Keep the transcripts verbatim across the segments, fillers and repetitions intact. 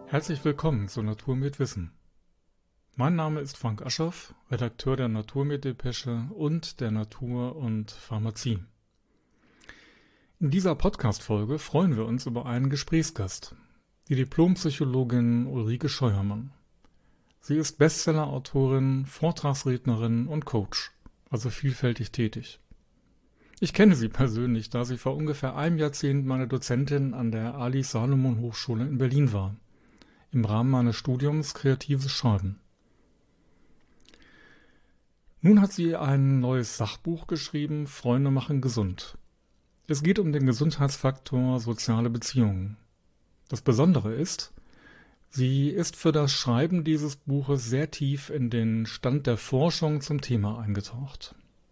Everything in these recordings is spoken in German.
Herzlich willkommen zu Natur mit Wissen. Mein Name ist Frank Aschoff, Redakteur der Natur mit Depesche und der Natur und Pharmazie. In dieser Podcast-Folge freuen wir uns über einen Gesprächsgast, die Diplompsychologin Ulrike Scheuermann. Sie ist Bestseller-Autorin, Vortragsrednerin und Coach, also vielfältig tätig. Ich kenne sie persönlich, da sie vor ungefähr einem Jahrzehnt meine Dozentin an der Ali-Salomon-Hochschule in Berlin war, im Rahmen meines Studiums Kreatives Schreiben. Nun hat sie ein neues Sachbuch geschrieben, Freunde machen gesund. Es geht um den Gesundheitsfaktor soziale Beziehungen. Das Besondere ist, sie ist für das Schreiben dieses Buches sehr tief in den Stand der Forschung zum Thema eingetaucht.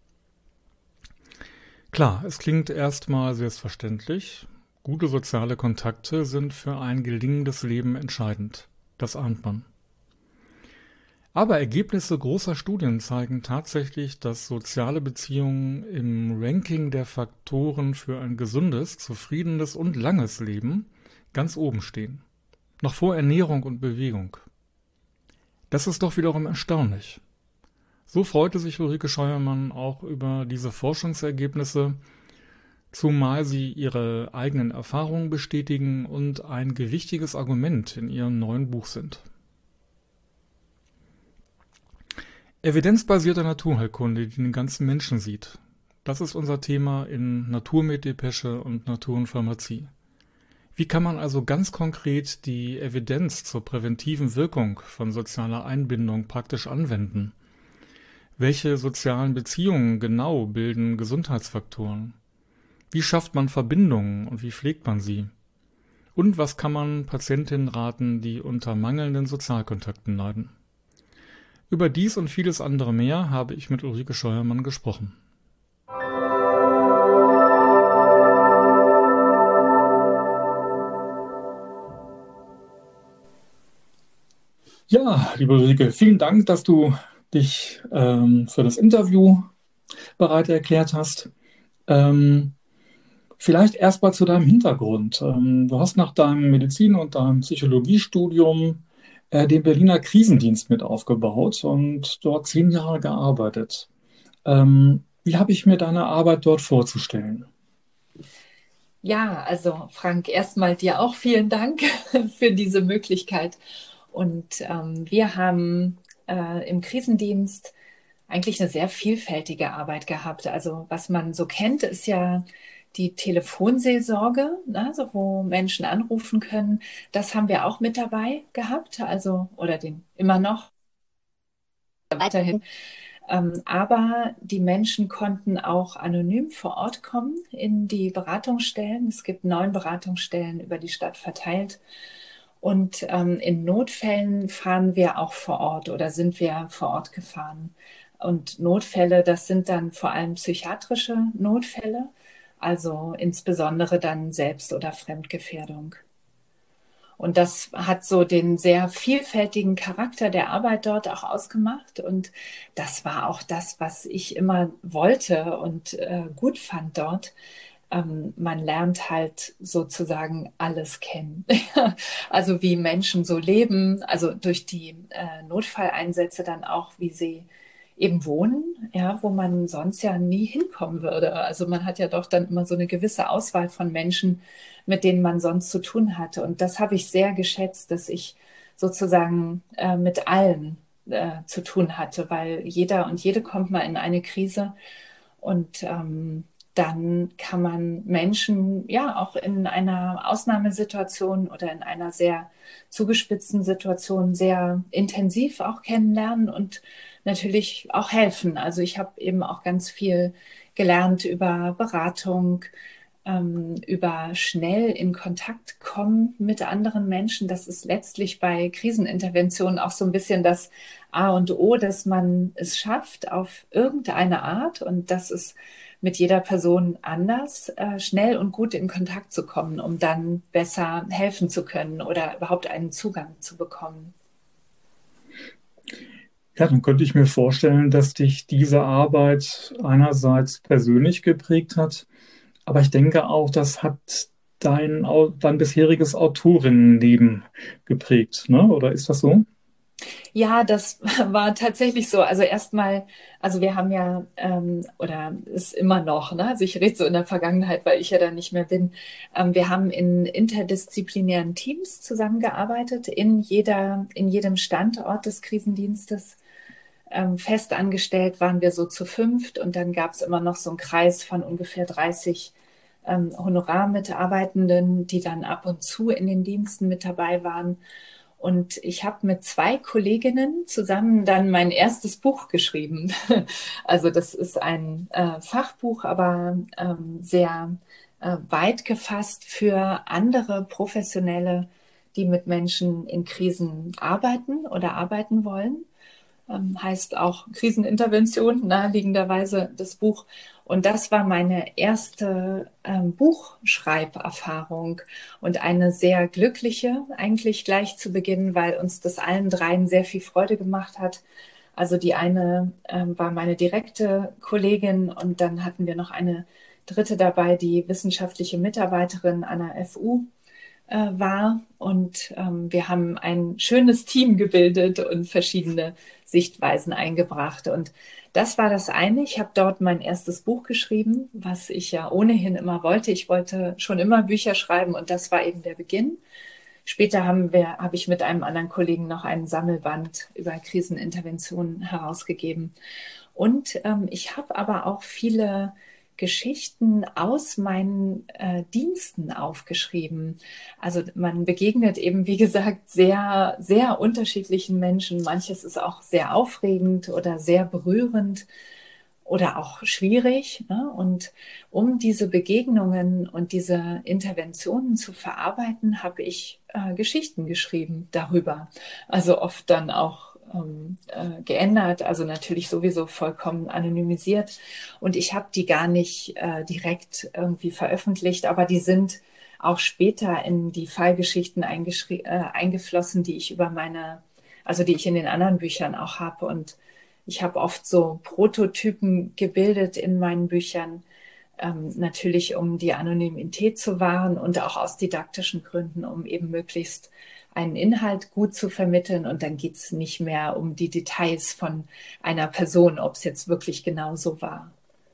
Klar, es klingt erstmal selbstverständlich. Gute soziale Kontakte sind für ein gelingendes Leben entscheidend. Das ahnt man. Aber Ergebnisse großer Studien zeigen tatsächlich, dass soziale Beziehungen im Ranking der Faktoren für ein gesundes, zufriedenes und langes Leben ganz oben stehen. Noch vor Ernährung und Bewegung. Das ist doch wiederum erstaunlich. So freute sich Ulrike Scheuermann auch über diese Forschungsergebnisse, zumal sie ihre eigenen Erfahrungen bestätigen und ein gewichtiges Argument in ihrem neuen Buch sind. Evidenzbasierte Naturheilkunde, die den ganzen Menschen sieht. Das ist unser Thema in Natur mit Depesche und Natur und Pharmazie. Wie kann man also ganz konkret die Evidenz zur präventiven Wirkung von sozialer Einbindung praktisch anwenden? Welche sozialen Beziehungen genau bilden Gesundheitsfaktoren? Wie schafft man Verbindungen und wie pflegt man sie? Und was kann man Patientinnen raten, die unter mangelnden Sozialkontakten leiden? Über dies und vieles andere mehr habe ich mit Ulrike Scheuermann gesprochen. Ja, liebe Ulrike, vielen Dank, dass du dich ähm, für das Interview bereit erklärt hast. Ähm, vielleicht erst mal zu deinem Hintergrund. Ähm, du hast nach deinem Medizin- und deinem Psychologiestudium äh, den Berliner Krisendienst mit aufgebaut und dort zehn Jahre gearbeitet. Ähm, wie habe ich mir deine Arbeit dort vorzustellen? Ja, also Frank, erstmal dir auch vielen Dank für diese Möglichkeit. Und ähm, wir haben äh, im Krisendienst eigentlich eine sehr vielfältige Arbeit gehabt. Also was man so kennt, ist ja die Telefonseelsorge, ne, also wo Menschen anrufen können. Das haben wir auch mit dabei gehabt, also oder den immer noch weiterhin. Ähm, aber die Menschen konnten auch anonym vor Ort kommen in die Beratungsstellen. Es gibt neun Beratungsstellen über die Stadt verteilt. Und ähm, in Notfällen fahren wir auch vor Ort oder sind wir vor Ort gefahren. Und Notfälle, das sind dann vor allem psychiatrische Notfälle, also insbesondere dann Selbst- oder Fremdgefährdung. Und das hat so den sehr vielfältigen Charakter der Arbeit dort auch ausgemacht. Und das war auch das, was ich immer wollte und äh, gut fand dort. Ähm, man lernt halt sozusagen alles kennen. Also wie Menschen so leben, also durch die äh, Notfalleinsätze dann auch, wie sie eben wohnen, ja, wo man sonst ja nie hinkommen würde. Also man hat ja doch dann immer so eine gewisse Auswahl von Menschen, mit denen man sonst zu tun hatte. Und das habe ich sehr geschätzt, dass ich sozusagen äh, mit allen äh, zu tun hatte, weil jeder und jede kommt mal in eine Krise und ähm, dann kann man Menschen ja auch in einer Ausnahmesituation oder in einer sehr zugespitzten Situation sehr intensiv auch kennenlernen und natürlich auch helfen. Also ich habe eben auch ganz viel gelernt über Beratung, ähm, über schnell in Kontakt kommen mit anderen Menschen. Das ist letztlich bei Kriseninterventionen auch so ein bisschen das A und O, dass man es schafft auf irgendeine Art, und das ist mit jeder Person anders, äh, schnell und gut in Kontakt zu kommen, um dann besser helfen zu können oder überhaupt einen Zugang zu bekommen. Ja, dann könnte ich mir vorstellen, dass dich diese Arbeit einerseits persönlich geprägt hat, aber ich denke auch, das hat dein, Au- dein bisheriges Autorinnenleben geprägt, ne? Oder ist das so? Ja, das war tatsächlich so. Also erstmal, also wir haben ja, ähm, oder ist immer noch, ne? Also ich rede so in der Vergangenheit, weil ich ja da nicht mehr bin. Ähm, wir haben in interdisziplinären Teams zusammengearbeitet, in jeder, in jedem Standort des Krisendienstes. Ähm, fest angestellt waren wir so zu fünft und dann gab es immer noch so einen Kreis von ungefähr dreißig ähm, Honorarmitarbeitenden, die dann ab und zu in den Diensten mit dabei waren. Und ich habe mit zwei Kolleginnen zusammen dann mein erstes Buch geschrieben. Also das ist ein äh, Fachbuch, aber ähm, sehr äh, weit gefasst für andere Professionelle, die mit Menschen in Krisen arbeiten oder arbeiten wollen. Ähm, heißt auch Krisenintervention, naheliegenderweise das Buch. Und das war meine erste ähm, Buchschreiberfahrung und eine sehr glückliche, eigentlich gleich zu Beginn, weil uns das allen dreien sehr viel Freude gemacht hat. Also die eine ähm, war meine direkte Kollegin und dann hatten wir noch eine dritte dabei, die wissenschaftliche Mitarbeiterin an der F U äh, war. Und ähm, wir haben ein schönes Team gebildet und verschiedene Sichtweisen eingebracht. Und das war das eine. Ich habe dort mein erstes Buch geschrieben, was ich ja ohnehin immer wollte. Ich wollte schon immer Bücher schreiben und das war eben der Beginn. Später haben wir, habe ich mit einem anderen Kollegen noch einen Sammelband über Kriseninterventionen herausgegeben. Und ähm, ich habe aber auch viele Geschichten aus meinen äh, Diensten aufgeschrieben. Also man begegnet eben, wie gesagt, sehr, sehr unterschiedlichen Menschen. Manches ist auch sehr aufregend oder sehr berührend oder auch schwierig. Ne? Und um diese Begegnungen und diese Interventionen zu verarbeiten, habe ich äh, Geschichten geschrieben darüber. Also oft dann auch ähm, äh, geändert, also natürlich sowieso vollkommen anonymisiert. Und ich habe die gar nicht äh, direkt irgendwie veröffentlicht, aber die sind auch später in die Fallgeschichten äh, eingeflossen, die ich über meine, also die ich in den anderen Büchern auch habe. Und ich habe oft so Prototypen gebildet in meinen Büchern, ähm, natürlich um die Anonymität zu wahren und auch aus didaktischen Gründen, um eben möglichst einen Inhalt gut zu vermitteln. Und dann geht es nicht mehr um die Details von einer Person, ob es jetzt wirklich genau so war.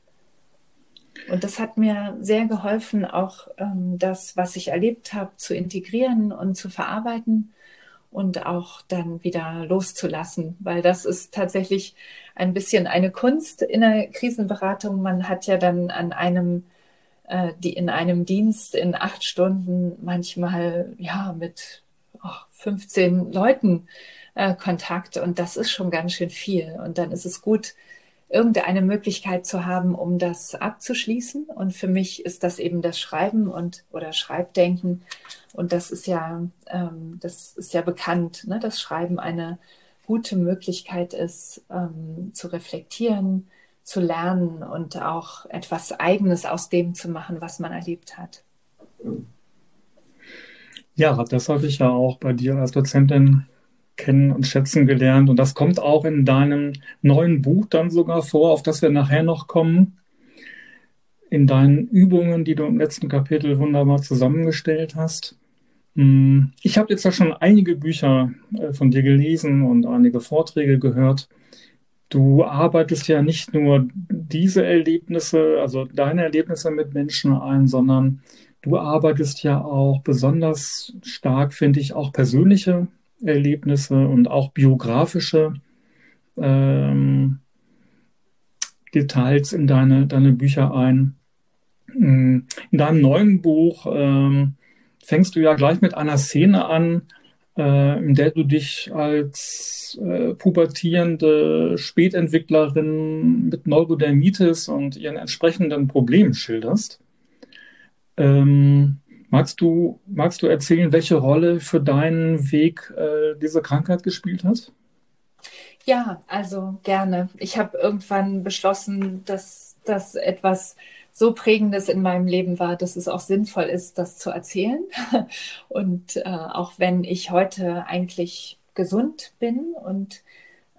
Und das hat mir sehr geholfen, auch ähm, das, was ich erlebt habe, zu integrieren und zu verarbeiten und auch dann wieder loszulassen, weil das ist tatsächlich ein bisschen eine Kunst in der Krisenberatung. Man hat ja dann an einem, äh, die in einem Dienst in acht Stunden manchmal ja mit oh, fünfzehn Leuten äh, Kontakt und das ist schon ganz schön viel. Und dann ist es gut, irgendeine Möglichkeit zu haben, um das abzuschließen. Und für mich ist das eben das Schreiben und oder Schreibdenken. Und das ist ja, ähm, das ist ja bekannt, ne, dass Schreiben eine gute Möglichkeit ist, ähm, zu reflektieren, zu lernen und auch etwas Eigenes aus dem zu machen, was man erlebt hat. Ja, das habe ich ja auch bei dir als Dozentin kennen und schätzen gelernt. Und das kommt auch in deinem neuen Buch dann sogar vor, auf das wir nachher noch kommen, in deinen Übungen, die du im letzten Kapitel wunderbar zusammengestellt hast. Hm, Ich habe jetzt ja schon einige Bücher äh, von dir gelesen und einige Vorträge gehört. Du arbeitest ja nicht nur diese Erlebnisse, also deine Erlebnisse mit Menschen ein, sondern du arbeitest ja auch besonders stark, finde ich, auch persönliche Erlebnisse und auch biografische ähm, Details in deine, deine Bücher ein. In deinem neuen Buch ähm, fängst du ja gleich mit einer Szene an, äh, in der du dich als äh, pubertierende Spätentwicklerin mit Neurodermitis und ihren entsprechenden Problemen schilderst. Ähm, magst du, magst du erzählen, welche Rolle für deinen Weg äh, diese Krankheit gespielt hat? Ja, also gerne. Ich habe irgendwann beschlossen, dass das etwas so Prägendes in meinem Leben war, dass es auch sinnvoll ist, das zu erzählen. Und äh, auch wenn ich heute eigentlich gesund bin und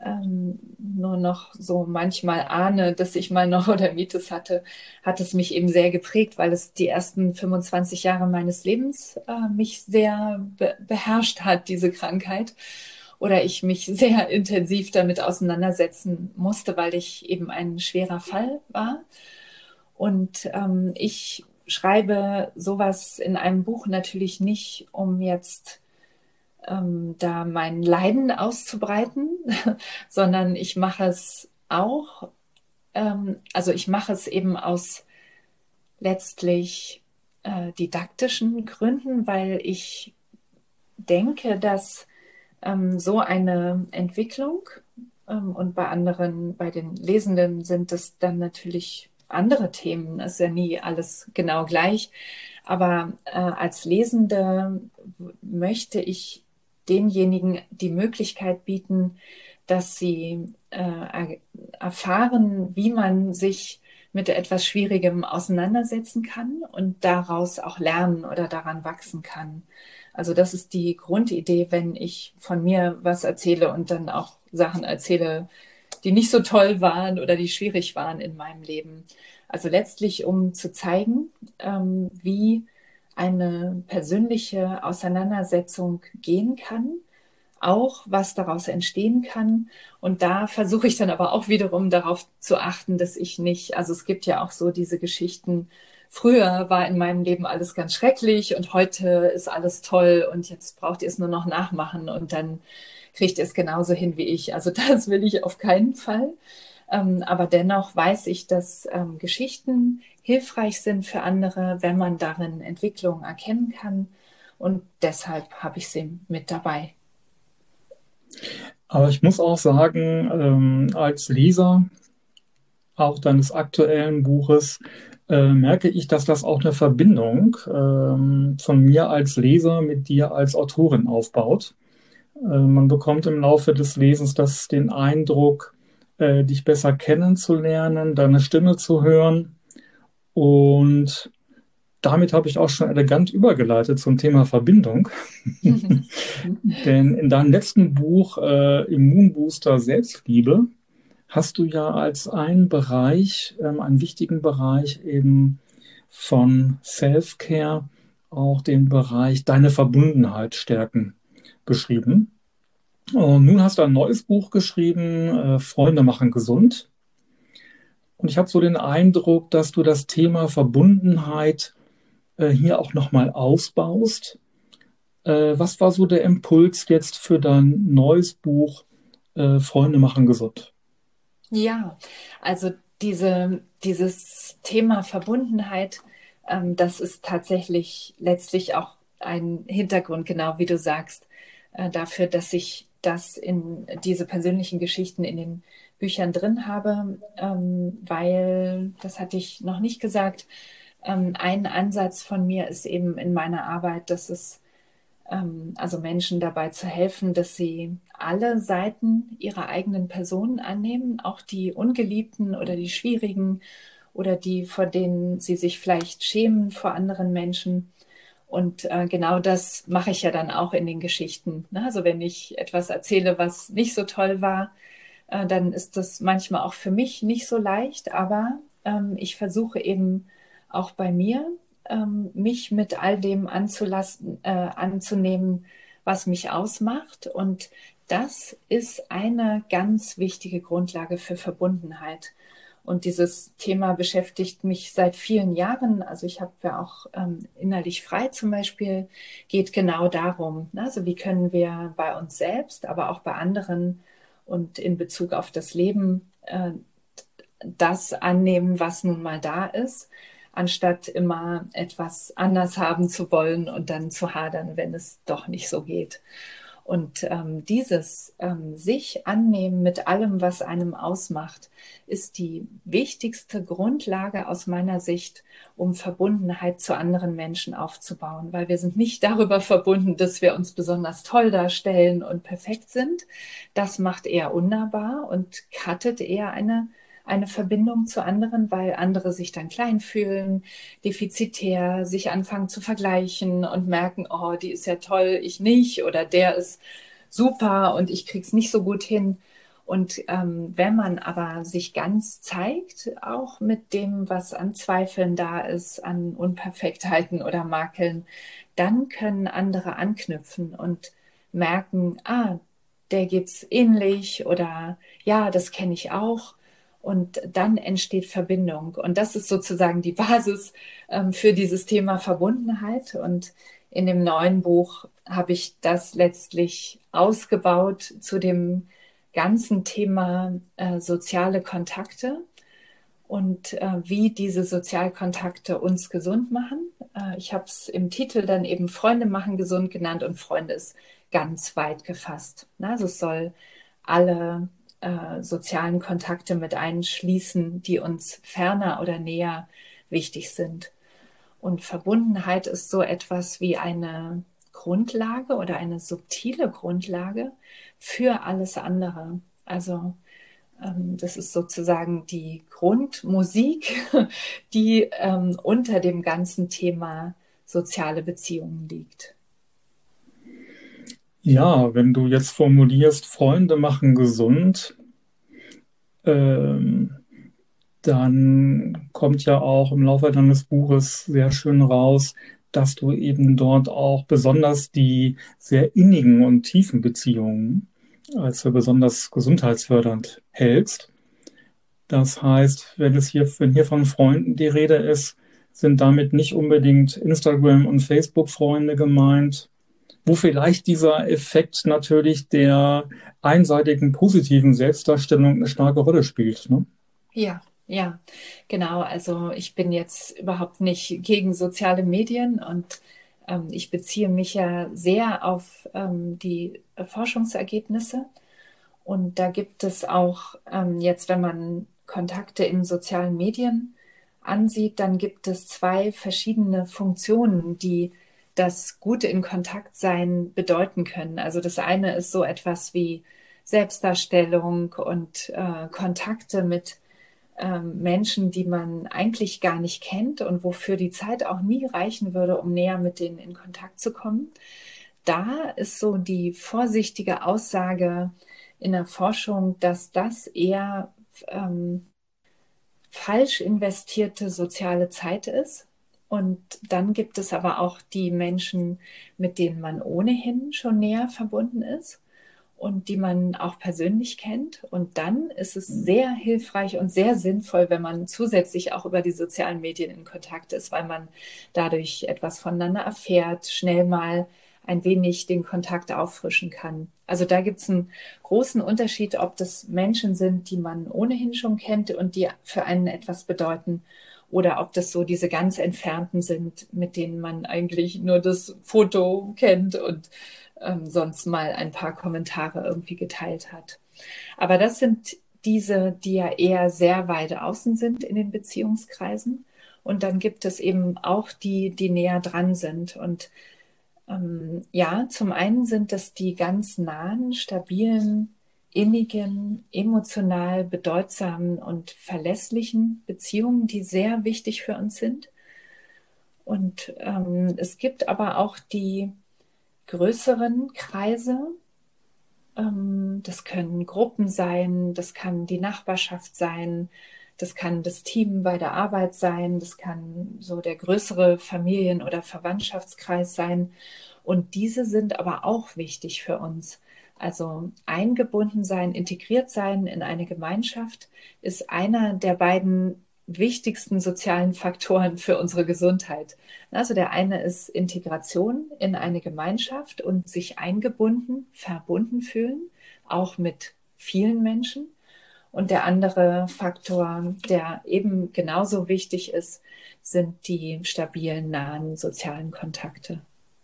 ähm, nur noch so manchmal ahne, dass ich mal Neurodermitis hatte, hat es mich eben sehr geprägt, weil es die ersten fünfundzwanzig Jahre meines Lebens äh, mich sehr be beherrscht hat, diese Krankheit. Oder ich mich sehr intensiv damit auseinandersetzen musste, weil ich eben ein schwerer Fall war. Und ähm, ich schreibe sowas in einem Buch natürlich nicht, um jetzt ähm, da mein Leiden auszubreiten, sondern ich mache es auch, ähm, also ich mache es eben aus letztlich äh, didaktischen Gründen, weil ich denke, dass ähm, so eine Entwicklung ähm, und bei anderen, bei den Lesenden sind es dann natürlich andere Themen, es ist ja nie alles genau gleich, aber äh, als Lesende möchte ich denjenigen die Möglichkeit bieten, dass sie äh, erfahren, wie man sich mit etwas Schwierigem auseinandersetzen kann und daraus auch lernen oder daran wachsen kann. Also das ist die Grundidee, wenn ich von mir was erzähle und dann auch Sachen erzähle, die nicht so toll waren oder die schwierig waren in meinem Leben. Also letztlich, um zu zeigen, ähm, wie eine persönliche Auseinandersetzung gehen kann, auch was daraus entstehen kann. Und da versuche ich dann aber auch wiederum darauf zu achten, dass ich nicht, also es gibt ja auch so diese Geschichten, früher war in meinem Leben alles ganz schrecklich und heute ist alles toll und jetzt braucht ihr es nur noch nachmachen und dann kriegt ihr es genauso hin wie ich. Also das will ich auf keinen Fall. Ähm, aber dennoch weiß ich, dass ähm, Geschichten hilfreich sind für andere, wenn man darin Entwicklung erkennen kann. Und deshalb habe ich sie mit dabei. Aber ich muss auch sagen, ähm, als Leser auch deines aktuellen Buches äh, merke ich, dass das auch eine Verbindung ähm, von mir als Leser mit dir als Autorin aufbaut. Äh, man bekommt im Laufe des Lesens das, den Eindruck, äh, dich besser kennenzulernen, deine Stimme zu hören. Und damit habe ich auch schon elegant übergeleitet zum Thema Verbindung. Denn in deinem letzten Buch äh, Immunbooster Selbstliebe hast du ja als einen Bereich, ähm, einen wichtigen Bereich eben von Self-Care auch den Bereich deine Verbundenheit stärken beschrieben. Und nun hast du ein neues Buch geschrieben, äh, Freunde machen gesund. Und ich habe so den Eindruck, dass du das Thema Verbundenheit äh, hier auch nochmal ausbaust. Äh, was war so der Impuls jetzt für dein neues Buch äh, Freunde machen gesund? Ja, also diese, dieses Thema Verbundenheit, ähm, das ist tatsächlich letztlich auch ein Hintergrund, genau wie du sagst, äh, dafür, dass ich das in diese persönlichen Geschichten in den Büchern drin habe, ähm, weil, das hatte ich noch nicht gesagt, ähm, ein Ansatz von mir ist eben in meiner Arbeit, dass es ähm, also Menschen dabei zu helfen, dass sie alle Seiten ihrer eigenen Person annehmen, auch die ungeliebten oder die schwierigen oder die, vor denen sie sich vielleicht schämen vor anderen Menschen. Und äh, genau das mache ich ja dann auch in den Geschichten. Ne? Also wenn ich etwas erzähle, was nicht so toll war, äh, dann ist das manchmal auch für mich nicht so leicht, aber ähm, ich versuche eben auch bei mir, ähm, mich mit all dem anzulassen, äh, anzunehmen, was mich ausmacht. Und das ist eine ganz wichtige Grundlage für Verbundenheit. Und dieses Thema beschäftigt mich seit vielen Jahren. Also ich habe ja auch ähm, innerlich frei zum Beispiel, geht genau darum. Ne? Also wie können wir bei uns selbst, aber auch bei anderen und in Bezug auf das Leben äh, das annehmen, was nun mal da ist, anstatt immer etwas anders haben zu wollen und dann zu hadern, wenn es doch nicht so geht. Und ähm, dieses ähm, sich annehmen mit allem, was einem ausmacht, ist die wichtigste Grundlage aus meiner Sicht, um Verbundenheit zu anderen Menschen aufzubauen. Weil wir sind nicht darüber verbunden, dass wir uns besonders toll darstellen und perfekt sind. Das macht eher unnahbar und cuttet eher eine eine Verbindung zu anderen, weil andere sich dann klein fühlen, defizitär, sich anfangen zu vergleichen und merken, oh, die ist ja toll, ich nicht, oder der ist super und ich krieg's nicht so gut hin. Und ähm, wenn man aber sich ganz zeigt, auch mit dem, was an Zweifeln da ist, an Unperfektheiten oder Makeln, dann können andere anknüpfen und merken, ah, der geht's ähnlich oder ja, das kenne ich auch. Und dann entsteht Verbindung. Und das ist sozusagen die Basis ähm, für dieses Thema Verbundenheit. Und in dem neuen Buch habe ich das letztlich ausgebaut zu dem ganzen Thema äh, soziale Kontakte und äh, wie diese Sozialkontakte uns gesund machen. Äh, ich habe es im Titel dann eben Freunde machen gesund genannt und Freunde ist ganz weit gefasst. Also es soll alle äh, sozialen Kontakte mit einschließen, die uns ferner oder näher wichtig sind. Und Verbundenheit ist so etwas wie eine Grundlage oder eine subtile Grundlage für alles andere. Also ähm, das ist sozusagen die Grundmusik, die ähm, unter dem ganzen Thema soziale Beziehungen liegt. Ja, wenn du jetzt formulierst, Freunde machen gesund, ähm, dann kommt ja auch im Laufe deines Buches sehr schön raus, dass du eben dort auch besonders die sehr innigen und tiefen Beziehungen als für besonders gesundheitsfördernd hältst. Das heißt, wenn es hier, wenn hier von Freunden die Rede ist, sind damit nicht unbedingt Instagram- und Facebook-Freunde gemeint, wo vielleicht dieser Effekt natürlich der einseitigen positiven Selbstdarstellung eine starke Rolle spielt, ne? Ja, ja, genau. Also ich bin jetzt überhaupt nicht gegen soziale Medien und ähm, ich beziehe mich ja sehr auf ähm, die Forschungsergebnisse. Und da gibt es auch ähm, jetzt, wenn man Kontakte in sozialen Medien ansieht, dann gibt es zwei verschiedene Funktionen, die das Gute in Kontakt sein bedeuten können. Also das eine ist so etwas wie Selbstdarstellung und äh, Kontakte mit ähm, Menschen, die man eigentlich gar nicht kennt und wofür die Zeit auch nie reichen würde, um näher mit denen in Kontakt zu kommen. Da ist so die vorsichtige Aussage in der Forschung, dass das eher ähm, falsch investierte soziale Zeit ist. Und dann gibt es aber auch die Menschen, mit denen man ohnehin schon näher verbunden ist und die man auch persönlich kennt. Und dann ist es sehr hilfreich und sehr sinnvoll, wenn man zusätzlich auch über die sozialen Medien in Kontakt ist, weil man dadurch etwas voneinander erfährt, schnell mal ein wenig den Kontakt auffrischen kann. Also da gibt es einen großen Unterschied, ob das Menschen sind, die man ohnehin schon kennt und die für einen etwas bedeuten, oder ob das so diese ganz Entfernten sind, mit denen man eigentlich nur das Foto kennt und ähm, sonst mal ein paar Kommentare irgendwie geteilt hat. Aber das sind diese, die ja eher sehr weit außen sind in den Beziehungskreisen. Und dann gibt es eben auch die, die näher dran sind. Und ähm, ja, zum einen sind das die ganz nahen, stabilen, innigen, emotional bedeutsamen und verlässlichen Beziehungen, die sehr wichtig für uns sind. Und ähm, es gibt aber auch die größeren Kreise. Ähm, das können Gruppen sein, das kann die Nachbarschaft sein, das kann das Team bei der Arbeit sein, das kann so der größere Familien- oder Verwandtschaftskreis sein. Und diese sind aber auch wichtig für uns. Also eingebunden sein, integriert sein in eine Gemeinschaft ist einer der beiden wichtigsten sozialen Faktoren für unsere Gesundheit. Also der eine ist Integration in eine Gemeinschaft und sich eingebunden, verbunden fühlen, auch mit vielen Menschen. Und der andere Faktor, der eben genauso wichtig ist, sind die stabilen, nahen sozialen Kontakte.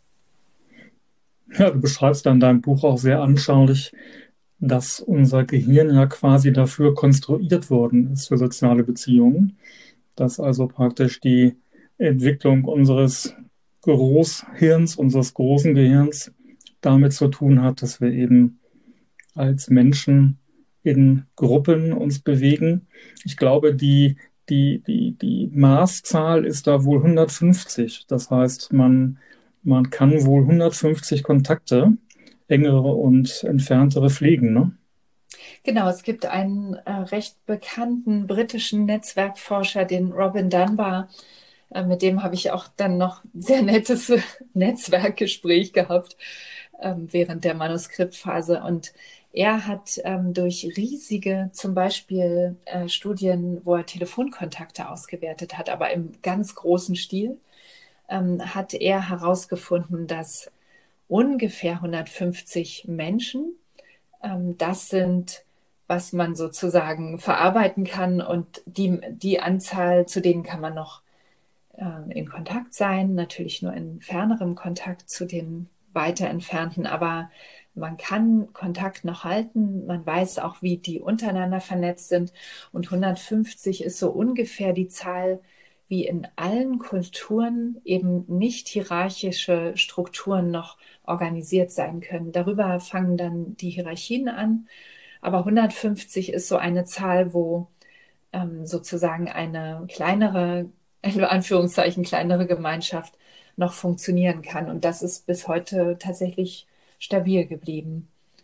Ja, du beschreibst da in deinem Buch auch sehr anschaulich, dass unser Gehirn ja quasi dafür konstruiert worden ist für soziale Beziehungen, dass also praktisch die Entwicklung unseres Großhirns, unseres großen Gehirns damit zu tun hat, dass wir eben als Menschen in Gruppen uns bewegen. Ich glaube, die, die, die, die Maßzahl ist da wohl hundertfünfzig. Das heißt, man, man kann wohl hundertfünfzig Kontakte, engere und entferntere, pflegen, ne? Genau, es gibt einen äh, recht bekannten britischen Netzwerkforscher, den Robin Dunbar. Äh, mit dem habe ich auch dann noch ein sehr nettes Netzwerkgespräch gehabt ähm, während der Manuskriptphase. Und er hat ähm, durch riesige, zum Beispiel äh, Studien, wo er Telefonkontakte ausgewertet hat, aber im ganz großen Stil, ähm, hat er herausgefunden, dass ungefähr hundertfünfzig Menschen, ähm, das sind, was man sozusagen verarbeiten kann, und die, die Anzahl, zu denen kann man noch äh, in Kontakt sein, natürlich nur in fernerem Kontakt zu den weiter entfernten, aber man kann Kontakt noch halten, man weiß auch, wie die untereinander vernetzt sind, und hundertfünfzig ist so ungefähr die Zahl, wie in allen Kulturen eben nicht hierarchische Strukturen noch organisiert sein können. Darüber fangen dann die Hierarchien an, aber hundertfünfzig ist so eine Zahl, wo ähm, sozusagen eine kleinere, in Anführungszeichen kleinere Gemeinschaft noch funktionieren kann. Und das ist bis heute tatsächlich stabil geblieben.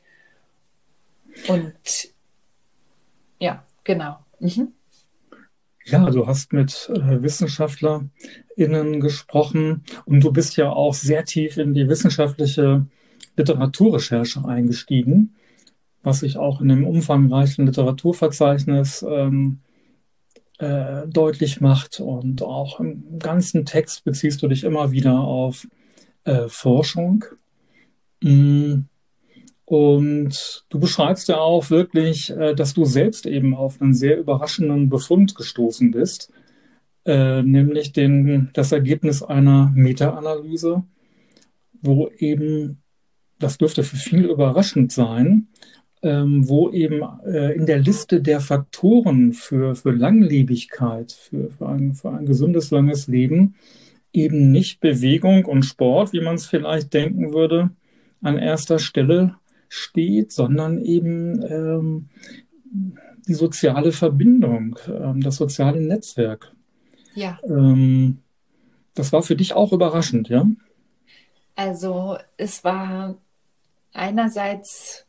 Und ja, genau. Mhm. Ja, du hast mit äh, WissenschaftlerInnen gesprochen und du bist ja auch sehr tief in die wissenschaftliche Literaturrecherche eingestiegen, was sich auch in dem umfangreichen Literaturverzeichnis ähm, äh, deutlich macht. Und auch im ganzen Text beziehst du dich immer wieder auf äh, Forschung. Mm. Und du beschreibst ja auch wirklich, äh, dass du selbst eben auf einen sehr überraschenden Befund gestoßen bist, äh, nämlich den, das Ergebnis einer Meta-Analyse, wo eben, das dürfte für viele überraschend sein, ähm, wo eben äh, in der Liste der Faktoren für, für Langlebigkeit, für, für ein, für ein gesundes, langes Leben, eben nicht Bewegung und Sport, wie man es vielleicht denken würde, an erster Stelle steht, sondern eben ähm, die soziale Verbindung, ähm, das soziale Netzwerk. Ja, Ähm, das war für dich auch überraschend, ja? also es war einerseits,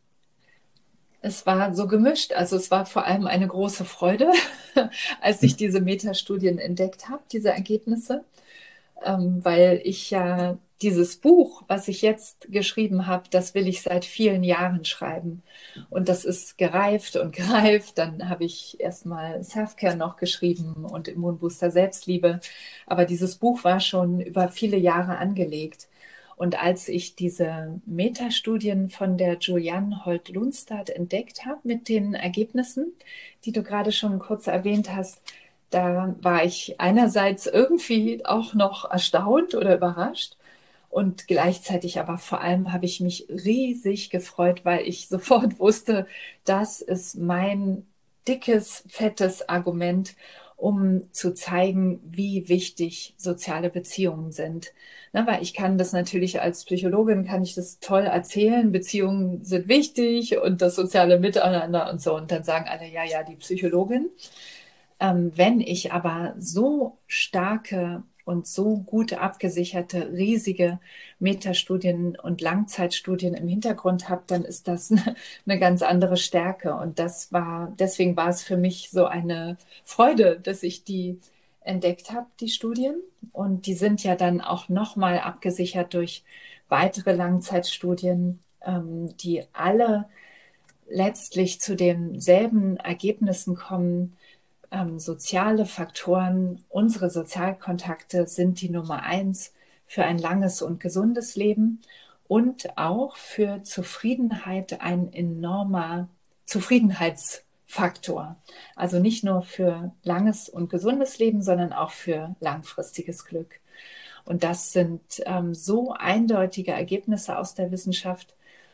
es war so gemischt. Also es war vor allem eine große Freude, als ich diese Metastudien entdeckt habe, diese Ergebnisse, ähm, weil ich ja dieses Buch, was ich jetzt geschrieben habe, das will ich seit vielen Jahren schreiben. Und das ist gereift und gereift. Dann habe ich erstmal Selfcare noch geschrieben und Immunbooster Selbstliebe. Aber dieses Buch war schon über viele Jahre angelegt. Und als ich diese Metastudien von der Juliane Holt-Lunstad entdeckt habe mit den Ergebnissen, die du gerade schon kurz erwähnt hast, da war ich einerseits irgendwie auch noch erstaunt oder überrascht, und gleichzeitig aber vor allem habe ich mich riesig gefreut, weil ich sofort wusste, das ist mein dickes, fettes Argument, um zu zeigen, wie wichtig soziale Beziehungen sind. Na, weil ich kann das natürlich als Psychologin, kann ich das toll erzählen, Beziehungen sind wichtig und das soziale Miteinander und so. Und dann sagen alle, ja, ja, die Psychologin. Ähm, wenn ich aber so starke und so gut abgesicherte, riesige Metastudien und Langzeitstudien im Hintergrund habe, dann ist das eine ganz andere Stärke. Und das war, deswegen war es für mich so eine Freude, dass ich die entdeckt habe, die Studien. Und die sind ja dann auch nochmal abgesichert durch weitere Langzeitstudien, ähm, die alle letztlich zu denselben Ergebnissen kommen. Ähm, soziale Faktoren, unsere Sozialkontakte sind die Nummer eins für ein langes und gesundes Leben und auch für Zufriedenheit ein enormer Zufriedenheitsfaktor. Also nicht nur für langes und gesundes Leben, sondern auch für langfristiges Glück. Und das sind ähm, so eindeutige Ergebnisse aus der Wissenschaft.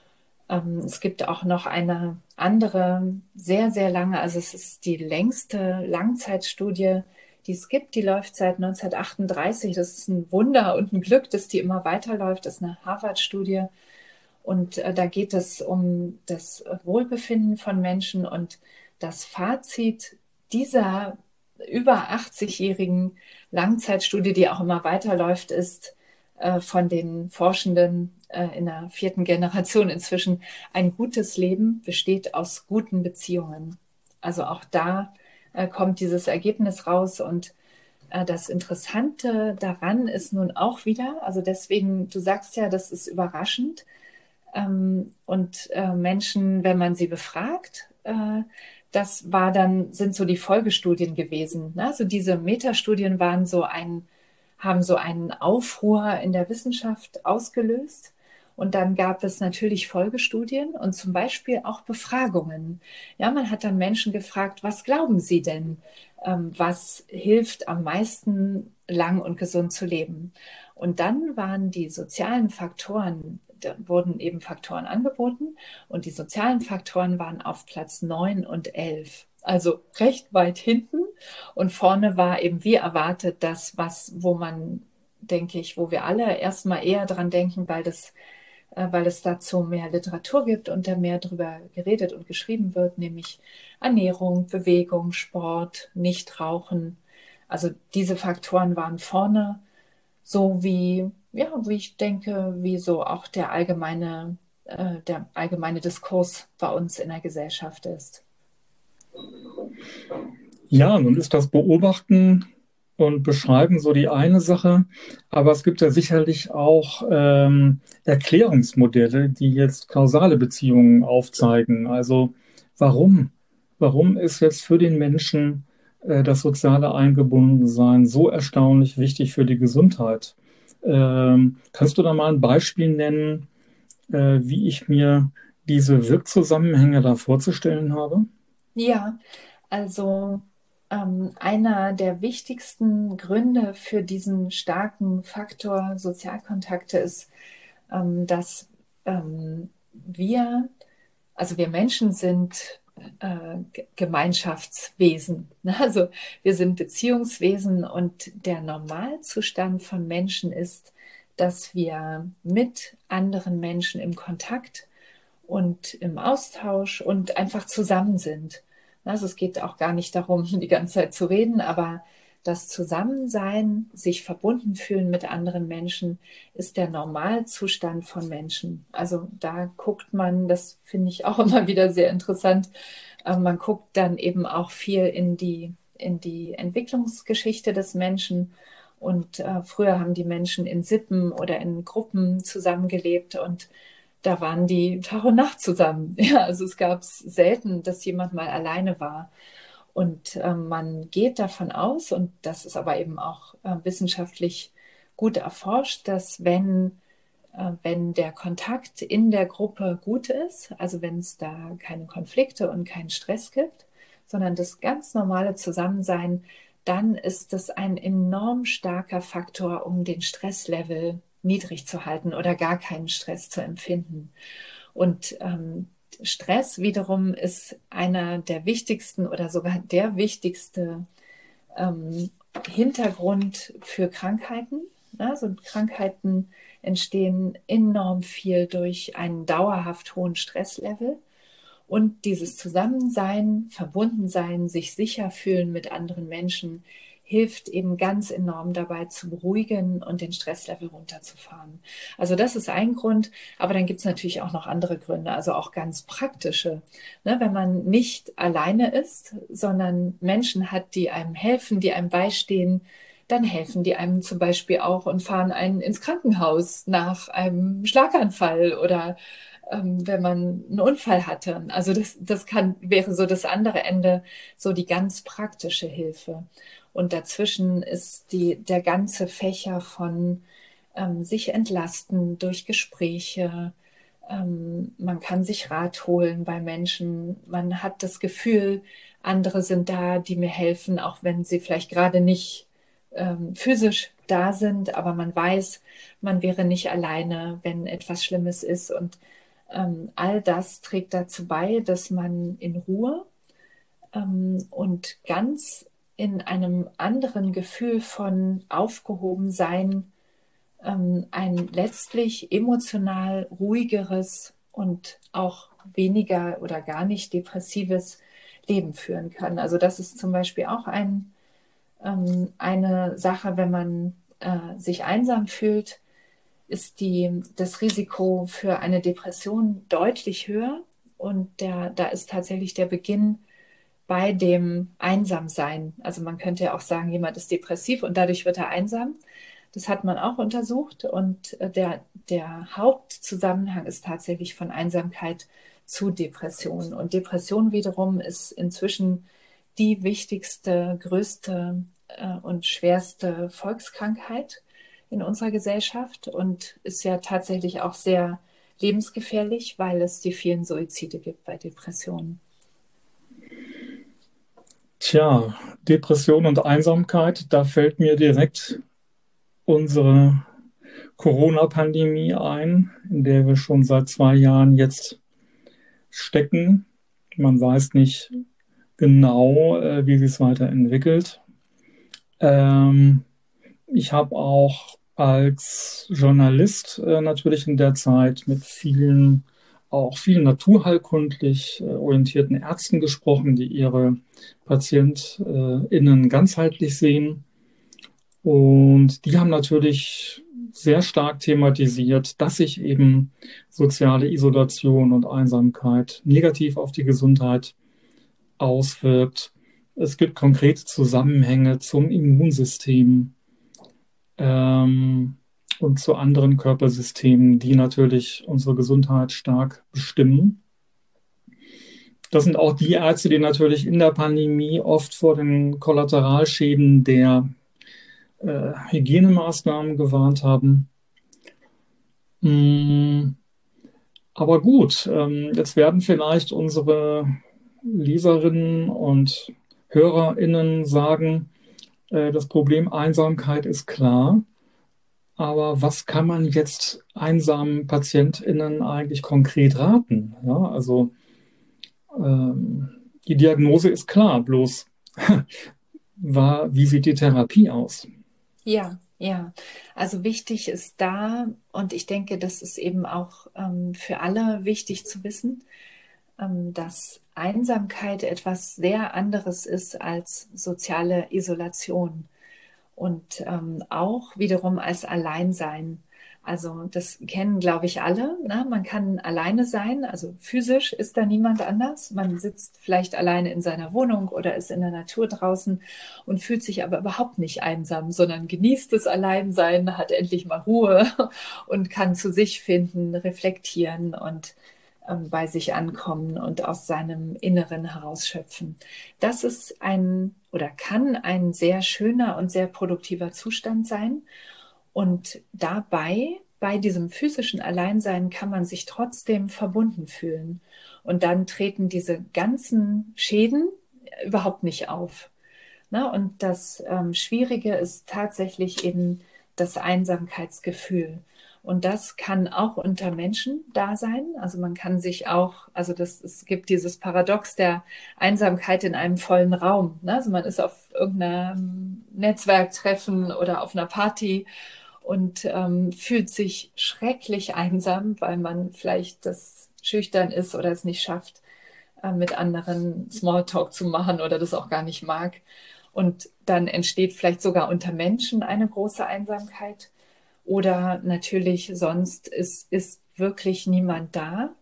Es gibt auch noch eine andere, sehr, sehr lange, also es ist die längste Langzeitstudie, die es gibt. Die läuft seit neunzehnhundertachtunddreißig. Das ist ein Wunder und ein Glück, dass die immer weiterläuft. Das ist eine Harvard-Studie. Und äh, da geht es um das Wohlbefinden von Menschen. Und das Fazit dieser über achtzig-jährigen Langzeitstudie, die auch immer weiterläuft, ist äh, von den Forschenden, äh, in der vierten Generation inzwischen, ein gutes Leben besteht aus guten Beziehungen. Also auch da äh, kommt dieses Ergebnis raus. Und äh, das Interessante daran ist nun auch wieder, also deswegen, du sagst ja, das ist überraschend. Ähm, und äh, Menschen, wenn man sie befragt, äh, das war dann, sind so die Folgestudien gewesen. Ne? Also diese Metastudien waren so ein, haben so einen Aufruhr in der Wissenschaft ausgelöst. Und dann gab es natürlich Folgestudien und zum Beispiel auch Befragungen. Ja, man hat dann Menschen gefragt, was glauben Sie denn, ähm, was hilft am meisten, lang und gesund zu leben? Und dann waren die sozialen Faktoren, da wurden eben Faktoren angeboten und die sozialen Faktoren waren auf Platz neun und elf. Also recht weit hinten, und vorne war eben wie erwartet das, was, wo man, denke ich, wo wir alle erstmal eher dran denken, weil das, äh, weil es dazu mehr Literatur gibt und da mehr drüber geredet und geschrieben wird, nämlich Ernährung, Bewegung, Sport, Nichtrauchen. Also diese Faktoren waren vorne, so wie, ja, wie ich denke, wie so auch der allgemeine, äh, der allgemeine Diskurs bei uns in der Gesellschaft ist. Ja, nun ist das Beobachten und Beschreiben so die eine Sache, aber es gibt ja sicherlich auch ähm, Erklärungsmodelle, die jetzt kausale Beziehungen aufzeigen. Also warum? Warum ist jetzt für den Menschen äh, das soziale Eingebundensein so erstaunlich wichtig für die Gesundheit? Ähm, kannst du da mal ein Beispiel nennen, äh, wie ich mir diese Wirkzusammenhänge da vorzustellen habe? Ja, also ähm, einer der wichtigsten Gründe für diesen starken Faktor Sozialkontakte ist, ähm, dass ähm, wir, also wir Menschen sind äh, G- Gemeinschaftswesen. Ne? Also wir sind Beziehungswesen und der Normalzustand von Menschen ist, dass wir mit anderen Menschen im Kontakt und im Austausch und einfach zusammen sind. Also es geht auch gar nicht darum, die ganze Zeit zu reden, aber das Zusammensein, sich verbunden fühlen mit anderen Menschen, ist der Normalzustand von Menschen. Also da guckt man, das finde ich auch immer wieder sehr interessant, äh, man guckt dann eben auch viel in die, in die Entwicklungsgeschichte des Menschen. Und äh, früher haben die Menschen in Sippen oder in Gruppen zusammengelebt und da waren die Tag und Nacht zusammen. Ja, also es gab es selten, dass jemand mal alleine war. Und äh, man geht davon aus, und das ist aber eben auch äh, wissenschaftlich gut erforscht, dass wenn, äh, wenn der Kontakt in der Gruppe gut ist, also wenn es da keine Konflikte und keinen Stress gibt, sondern das ganz normale Zusammensein, dann ist das ein enorm starker Faktor, um den Stresslevel niedrig zu halten oder gar keinen Stress zu empfinden. Und ähm, Stress wiederum ist einer der wichtigsten oder sogar der wichtigste ähm, Hintergrund für Krankheiten. Also Krankheiten entstehen enorm viel durch einen dauerhaft hohen Stresslevel. Und dieses Zusammensein, Verbundensein, sich sicher fühlen mit anderen Menschen, hilft eben ganz enorm dabei zu beruhigen und den Stresslevel runterzufahren. Also das ist ein Grund, aber dann gibt es natürlich auch noch andere Gründe, also auch ganz praktische. Ne, wenn man nicht alleine ist, sondern Menschen hat, die einem helfen, die einem beistehen, dann helfen die einem zum Beispiel auch und fahren einen ins Krankenhaus nach einem Schlaganfall oder ähm, wenn man einen Unfall hatte. Also das, das kann, wäre so das andere Ende, so die ganz praktische Hilfe. Und dazwischen ist die, der ganze Fächer von ähm, sich entlasten durch Gespräche. Ähm, man kann sich Rat holen bei Menschen. Man hat das Gefühl, andere sind da, die mir helfen, auch wenn sie vielleicht gerade nicht ähm, physisch da sind, aber man weiß, man wäre nicht alleine, wenn etwas Schlimmes ist. Und ähm, all das trägt dazu bei, dass man in Ruhe ähm, und ganz in einem anderen Gefühl von Aufgehobensein ähm, ein letztlich emotional ruhigeres und auch weniger oder gar nicht depressives Leben führen kann. Also das ist zum Beispiel auch ein, ähm, eine Sache, wenn man äh, sich einsam fühlt, ist die, das Risiko für eine Depression deutlich höher. Und der, da ist tatsächlich der Beginn bei dem Einsamsein. Also man könnte ja auch sagen, jemand ist depressiv und dadurch wird er einsam. Das hat man auch untersucht. Und der, der Hauptzusammenhang ist tatsächlich von Einsamkeit zu Depression. Und Depression wiederum ist inzwischen die wichtigste, größte äh, und schwerste Volkskrankheit in unserer Gesellschaft und ist ja tatsächlich auch sehr lebensgefährlich, weil es die vielen Suizide gibt bei Depressionen. Tja, Depression und Einsamkeit, da fällt mir direkt unsere Corona-Pandemie ein, in der wir schon seit zwei Jahren jetzt stecken. Man weiß nicht genau, äh, wie sich es weiterentwickelt. Ähm, ich habe auch als Journalist äh, natürlich in der Zeit mit vielen, auch vielen naturheilkundlich äh, orientierten Ärzten gesprochen, die ihre PatientInnen ganzheitlich sehen. Und die haben natürlich sehr stark thematisiert, dass sich eben soziale Isolation und Einsamkeit negativ auf die Gesundheit auswirkt. Es gibt konkrete Zusammenhänge zum Immunsystem ähm, und zu anderen Körpersystemen, die natürlich unsere Gesundheit stark bestimmen. Das sind auch die Ärzte, die natürlich in der Pandemie oft vor den Kollateralschäden der äh, Hygienemaßnahmen gewarnt haben. Mm, aber gut, ähm, jetzt werden vielleicht unsere Leserinnen und HörerInnen sagen, äh, das Problem Einsamkeit ist klar, aber was kann man jetzt einsamen PatientInnen eigentlich konkret raten? Ja, also ähm, die Diagnose ist klar, bloß war, wie sieht die Therapie aus? Ja, ja. Also wichtig ist da, und ich denke, das ist eben auch ähm, für alle wichtig zu wissen, ähm, dass Einsamkeit etwas sehr anderes ist als soziale Isolation und ähm, auch wiederum als Alleinsein. Also das kennen, glaube ich, alle. Ne? Man kann alleine sein, also physisch ist da niemand anders. Man sitzt vielleicht alleine in seiner Wohnung oder ist in der Natur draußen und fühlt sich aber überhaupt nicht einsam, sondern genießt das Alleinsein, hat endlich mal Ruhe und kann zu sich finden, reflektieren und ähm, bei sich ankommen und aus seinem Inneren herausschöpfen. Das ist ein oder kann ein sehr schöner und sehr produktiver Zustand sein. Und dabei, bei diesem physischen Alleinsein, kann man sich trotzdem verbunden fühlen. Und dann treten diese ganzen Schäden überhaupt nicht auf. Na, und das ähm, Schwierige ist tatsächlich eben das Einsamkeitsgefühl. Und das kann auch unter Menschen da sein. Also man kann sich auch, also das, es gibt dieses Paradox der Einsamkeit in einem vollen Raum. Ne? Also man ist auf irgendeinem Netzwerktreffen oder auf einer Party und ähm, fühlt sich schrecklich einsam, weil man vielleicht das schüchtern ist oder es nicht schafft, äh, mit anderen Smalltalk zu machen oder das auch gar nicht mag. Und dann entsteht vielleicht sogar unter Menschen eine große Einsamkeit. Oder natürlich sonst ist, ist wirklich niemand da.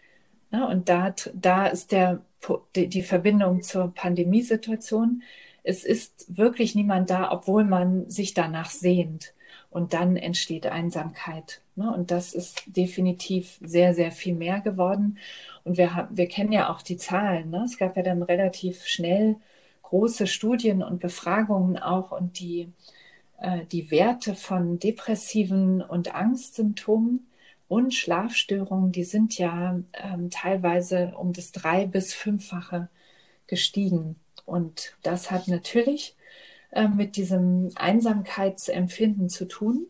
Ja, und da, da ist der, die, die Verbindung zur Pandemiesituation. Es ist wirklich niemand da, obwohl man sich danach sehnt. Und dann entsteht Einsamkeit. Ne? Und das ist definitiv sehr, sehr viel mehr geworden. Und wir, haben, wir kennen ja auch die Zahlen. Ne? Es gab ja dann relativ schnell große Studien und Befragungen auch. Und die, äh, die Werte von depressiven und Angstsymptomen und Schlafstörungen, die sind ja ähm, teilweise um das drei- bis fünffache gestiegen. Und das hat natürlich äh, mit diesem Einsamkeitsempfinden zu tun.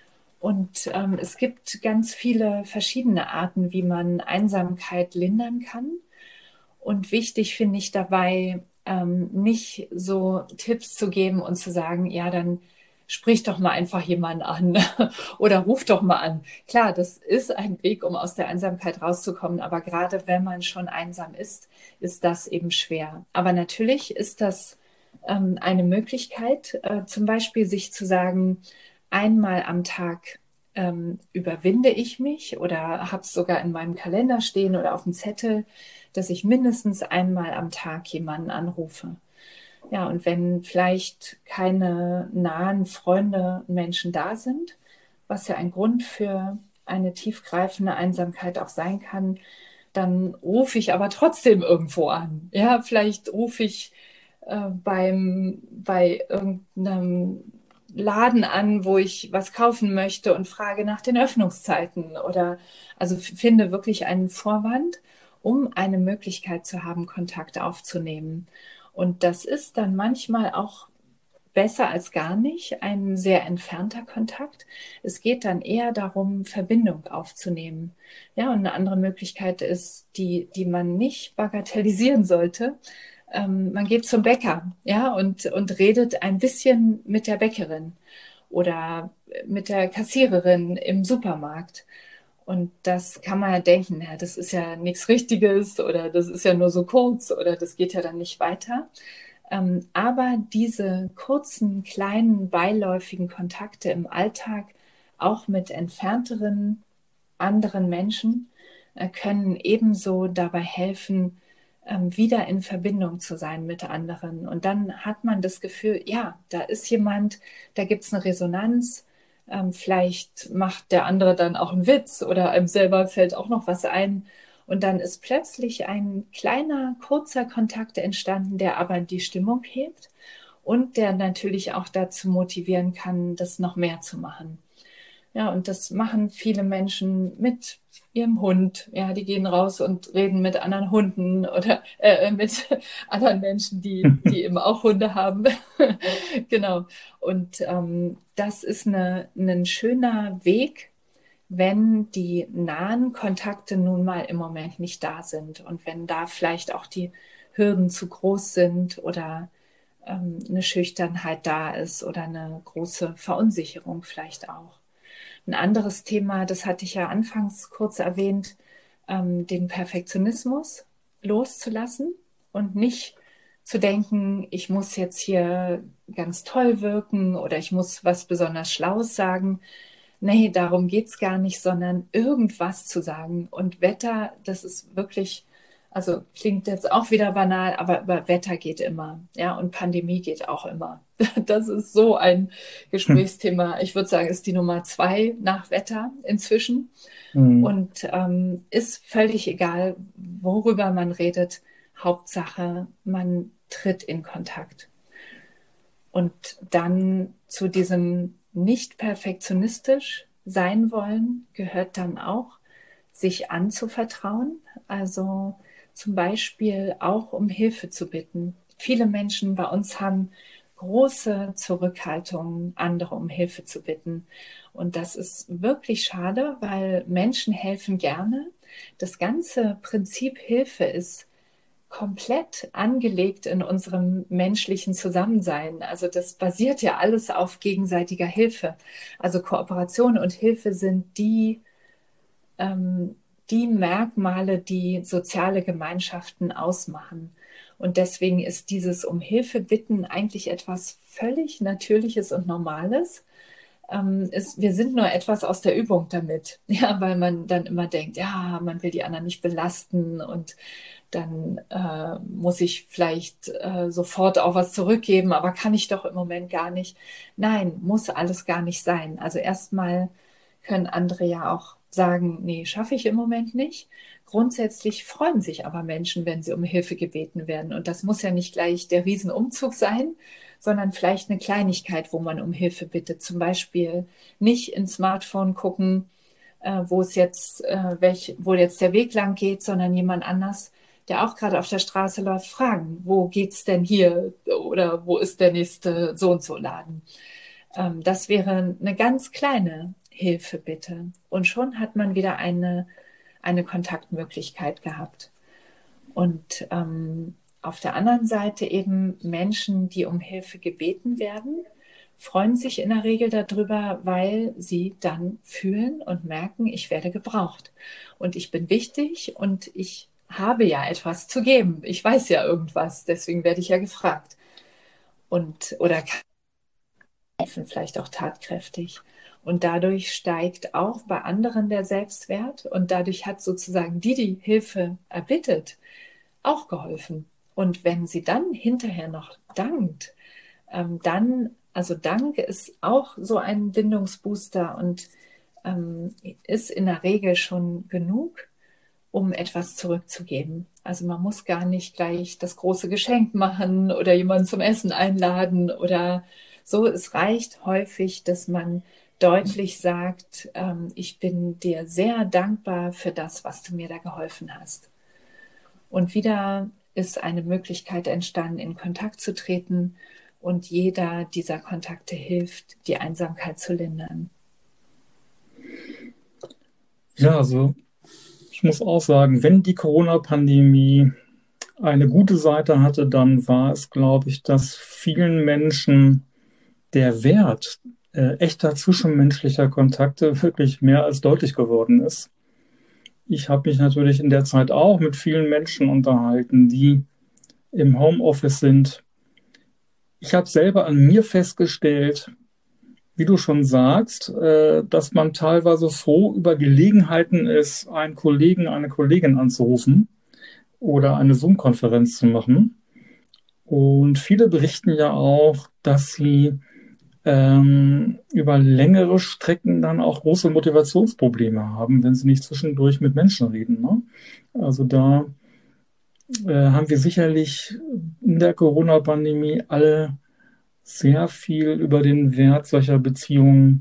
Und ähm, es gibt ganz viele verschiedene Arten, wie man Einsamkeit lindern kann. Und wichtig finde ich dabei, ähm, nicht so Tipps zu geben und zu sagen, ja, dann sprich doch mal einfach jemanden an oder ruf doch mal an. Klar, das ist ein Weg, um aus der Einsamkeit rauszukommen, aber gerade wenn man schon einsam ist, ist das eben schwer. Aber natürlich ist das ähm, eine Möglichkeit, äh, zum Beispiel sich zu sagen, einmal am Tag ähm, überwinde ich mich oder habe es sogar in meinem Kalender stehen oder auf dem Zettel, dass ich mindestens einmal am Tag jemanden anrufe. Ja, und wenn vielleicht keine nahen Freunde, Menschen da sind, was ja ein Grund für eine tiefgreifende Einsamkeit auch sein kann, dann rufe ich aber trotzdem irgendwo an. Ja, vielleicht rufe ich äh, beim, bei irgendeinem Laden an, wo ich was kaufen möchte und frage nach den Öffnungszeiten oder also finde wirklich einen Vorwand, um eine Möglichkeit zu haben, Kontakt aufzunehmen. Und das ist dann manchmal auch besser als gar nicht, ein sehr entfernter Kontakt. Es geht dann eher darum, Verbindung aufzunehmen. Ja, und eine andere Möglichkeit ist, die, die man nicht bagatellisieren sollte. Ähm, man geht zum Bäcker, ja, und, und redet ein bisschen mit der Bäckerin oder mit der Kassiererin im Supermarkt. Und das kann man ja denken, ja, das ist ja nichts Richtiges oder das ist ja nur so kurz oder das geht ja dann nicht weiter. Ähm, aber diese kurzen, kleinen, beiläufigen Kontakte im Alltag, auch mit entfernteren anderen Menschen, äh, können ebenso dabei helfen, ähm, wieder in Verbindung zu sein mit anderen. Und dann hat man das Gefühl, ja, da ist jemand, da gibt es eine Resonanz. Ähm, vielleicht macht der andere dann auch einen Witz oder einem selber fällt auch noch was ein. Und dann ist plötzlich ein kleiner, kurzer Kontakt entstanden, der aber die Stimmung hebt und der natürlich auch dazu motivieren kann, das noch mehr zu machen. Ja, und das machen viele Menschen mit ihrem Hund. Ja, die gehen raus und reden mit anderen Hunden oder äh, mit anderen Menschen, die, die eben auch Hunde haben. Genau. Und ähm, das ist eine, ein schöner Weg, wenn die nahen Kontakte nun mal im Moment nicht da sind und wenn da vielleicht auch die Hürden zu groß sind oder ähm, eine Schüchternheit da ist oder eine große Verunsicherung vielleicht auch. Ein anderes Thema, das hatte ich ja anfangs kurz erwähnt, ähm, den Perfektionismus loszulassen und nicht zu denken, ich muss jetzt hier ganz toll wirken oder ich muss was besonders Schlaues sagen. Nee, darum geht's gar nicht, sondern irgendwas zu sagen. Und Wetter, das ist wirklich, also klingt jetzt auch wieder banal, aber über Wetter geht immer. Ja, und Pandemie geht auch immer. Das ist so ein Gesprächsthema. Ich würde sagen, ist die Nummer zwei nach Wetter inzwischen. Mhm. Und ähm, ist völlig egal, worüber man redet. Hauptsache, man tritt in Kontakt. Und dann zu diesem nicht perfektionistisch sein wollen, gehört dann auch, sich anzuvertrauen. Also zum Beispiel auch um Hilfe zu bitten. Viele Menschen bei uns haben große Zurückhaltung, andere um Hilfe zu bitten. Und das ist wirklich schade, weil Menschen helfen gerne. Das ganze Prinzip Hilfe ist komplett angelegt in unserem menschlichen Zusammensein. Also das basiert ja alles auf gegenseitiger Hilfe. Also Kooperation und Hilfe sind die, ähm, die Merkmale, die soziale Gemeinschaften ausmachen. Und deswegen ist dieses um Hilfe bitten eigentlich etwas völlig Natürliches und Normales. Ähm, ist, wir sind nur etwas aus der Übung damit, ja, weil man dann immer denkt, ja, man will die anderen nicht belasten und dann äh, muss ich vielleicht äh, sofort auch was zurückgeben, aber kann ich doch im Moment gar nicht. Nein, muss alles gar nicht sein. Also erstmal können andere ja auch sagen, nee, schaffe ich im Moment nicht. Grundsätzlich freuen sich aber Menschen, wenn sie um Hilfe gebeten werden. Und das muss ja nicht gleich der Riesenumzug sein, sondern vielleicht eine Kleinigkeit, wo man um Hilfe bittet. Zum Beispiel nicht ins Smartphone gucken, äh, wo es jetzt, äh, welch, wo jetzt der Weg lang geht, sondern jemand anders, der auch gerade auf der Straße läuft, fragen, wo geht's denn hier oder wo ist der nächste so und so Laden? Ähm, das wäre eine ganz kleine Hilfe, bitte. Und schon hat man wieder eine, eine Kontaktmöglichkeit gehabt. Und ähm, auf der anderen Seite eben Menschen, die um Hilfe gebeten werden, freuen sich in der Regel darüber, weil sie dann fühlen und merken, ich werde gebraucht und ich bin wichtig und ich habe ja etwas zu geben. Ich weiß ja irgendwas, deswegen werde ich ja gefragt und oder kann helfen, vielleicht auch tatkräftig. Und dadurch steigt auch bei anderen der Selbstwert und dadurch hat sozusagen die, die Hilfe erbittet, auch geholfen. Und wenn sie dann hinterher noch dankt, ähm, dann, also Dank ist auch so ein Bindungsbooster und ähm, ist in der Regel schon genug, um etwas zurückzugeben. Also man muss gar nicht gleich das große Geschenk machen oder jemanden zum Essen einladen oder so. Es reicht häufig, dass man deutlich sagt, ähm, ich bin dir sehr dankbar für das, was du mir da geholfen hast. Und wieder ist eine Möglichkeit entstanden, in Kontakt zu treten und jeder dieser Kontakte hilft, die Einsamkeit zu lindern. Ja, also ich muss auch sagen, wenn die Corona-Pandemie eine gute Seite hatte, dann war es, glaube ich, dass vielen Menschen der Wert äh, echter zwischenmenschlicher Kontakte wirklich mehr als deutlich geworden ist. Ich habe mich natürlich in der Zeit auch mit vielen Menschen unterhalten, die im Homeoffice sind. Ich habe selber an mir festgestellt, wie du schon sagst, äh, dass man teilweise froh über Gelegenheiten ist, einen Kollegen, eine Kollegin anzurufen oder eine Zoom-Konferenz zu machen. Und viele berichten ja auch, dass sie ähm, über längere Strecken dann auch große Motivationsprobleme haben, wenn sie nicht zwischendurch mit Menschen reden. Ne? Also da äh, haben wir sicherlich in der Corona-Pandemie alle sehr viel über den Wert solcher Beziehungen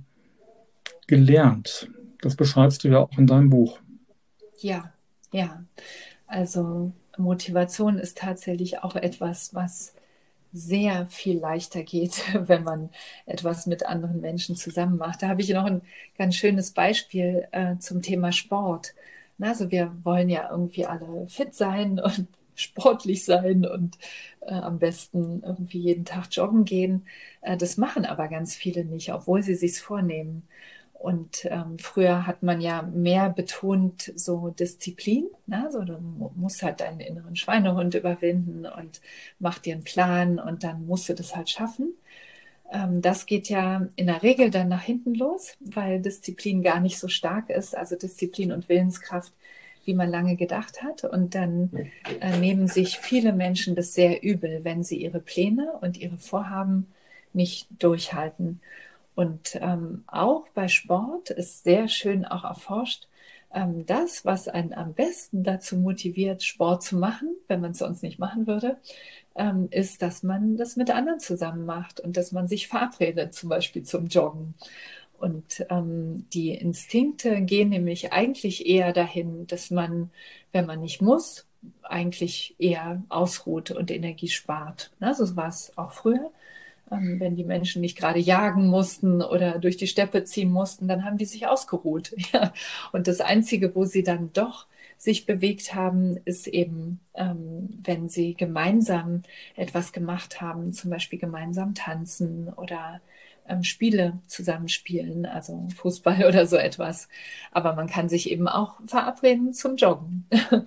gelernt. Das beschreibst du ja auch in deinem Buch. Ja, ja. Also Motivation ist tatsächlich auch etwas, was sehr viel leichter geht, wenn man etwas mit anderen Menschen zusammen macht. Da habe ich noch ein ganz schönes Beispiel äh, zum Thema Sport. Also wir wollen ja irgendwie alle fit sein und sportlich sein und äh, am besten irgendwie jeden Tag joggen gehen. Äh, das machen aber ganz viele nicht, obwohl sie sich's vornehmen. Und ähm, früher hat man ja mehr betont so Disziplin, ne? So, du musst halt deinen inneren Schweinehund überwinden und mach dir einen Plan und dann musst du das halt schaffen. Ähm, das geht ja in der Regel dann nach hinten los, weil Disziplin gar nicht so stark ist, also Disziplin und Willenskraft, wie man lange gedacht hat. Und dann äh, nehmen sich viele Menschen das sehr übel, wenn sie ihre Pläne und ihre Vorhaben nicht durchhalten. Und ähm, auch bei Sport ist sehr schön auch erforscht, ähm, das, was einen am besten dazu motiviert, Sport zu machen, wenn man es sonst nicht machen würde, ähm, ist, dass man das mit anderen zusammen macht und dass man sich verabredet, zum Beispiel zum Joggen. Und ähm, die Instinkte gehen nämlich eigentlich eher dahin, dass man, wenn man nicht muss, eigentlich eher ausruht und Energie spart. Na, so war es auch früher. Ähm, wenn die Menschen nicht gerade jagen mussten oder durch die Steppe ziehen mussten, dann haben die sich ausgeruht. Ja. Und das Einzige, wo sie dann doch sich bewegt haben, ist eben, ähm, wenn sie gemeinsam etwas gemacht haben, zum Beispiel gemeinsam tanzen oder ähm, Spiele zusammenspielen, also Fußball oder so etwas. Aber man kann sich eben auch verabreden zum Joggen.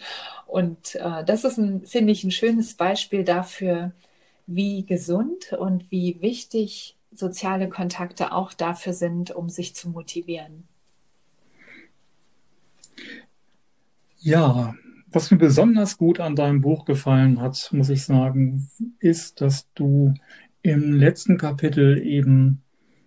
Und äh, das ist, ein, finde ich, ein schönes Beispiel dafür, wie gesund und wie wichtig soziale Kontakte auch dafür sind, um sich zu motivieren. Ja, was mir besonders gut an deinem Buch gefallen hat, muss ich sagen, ist, dass du im letzten Kapitel eben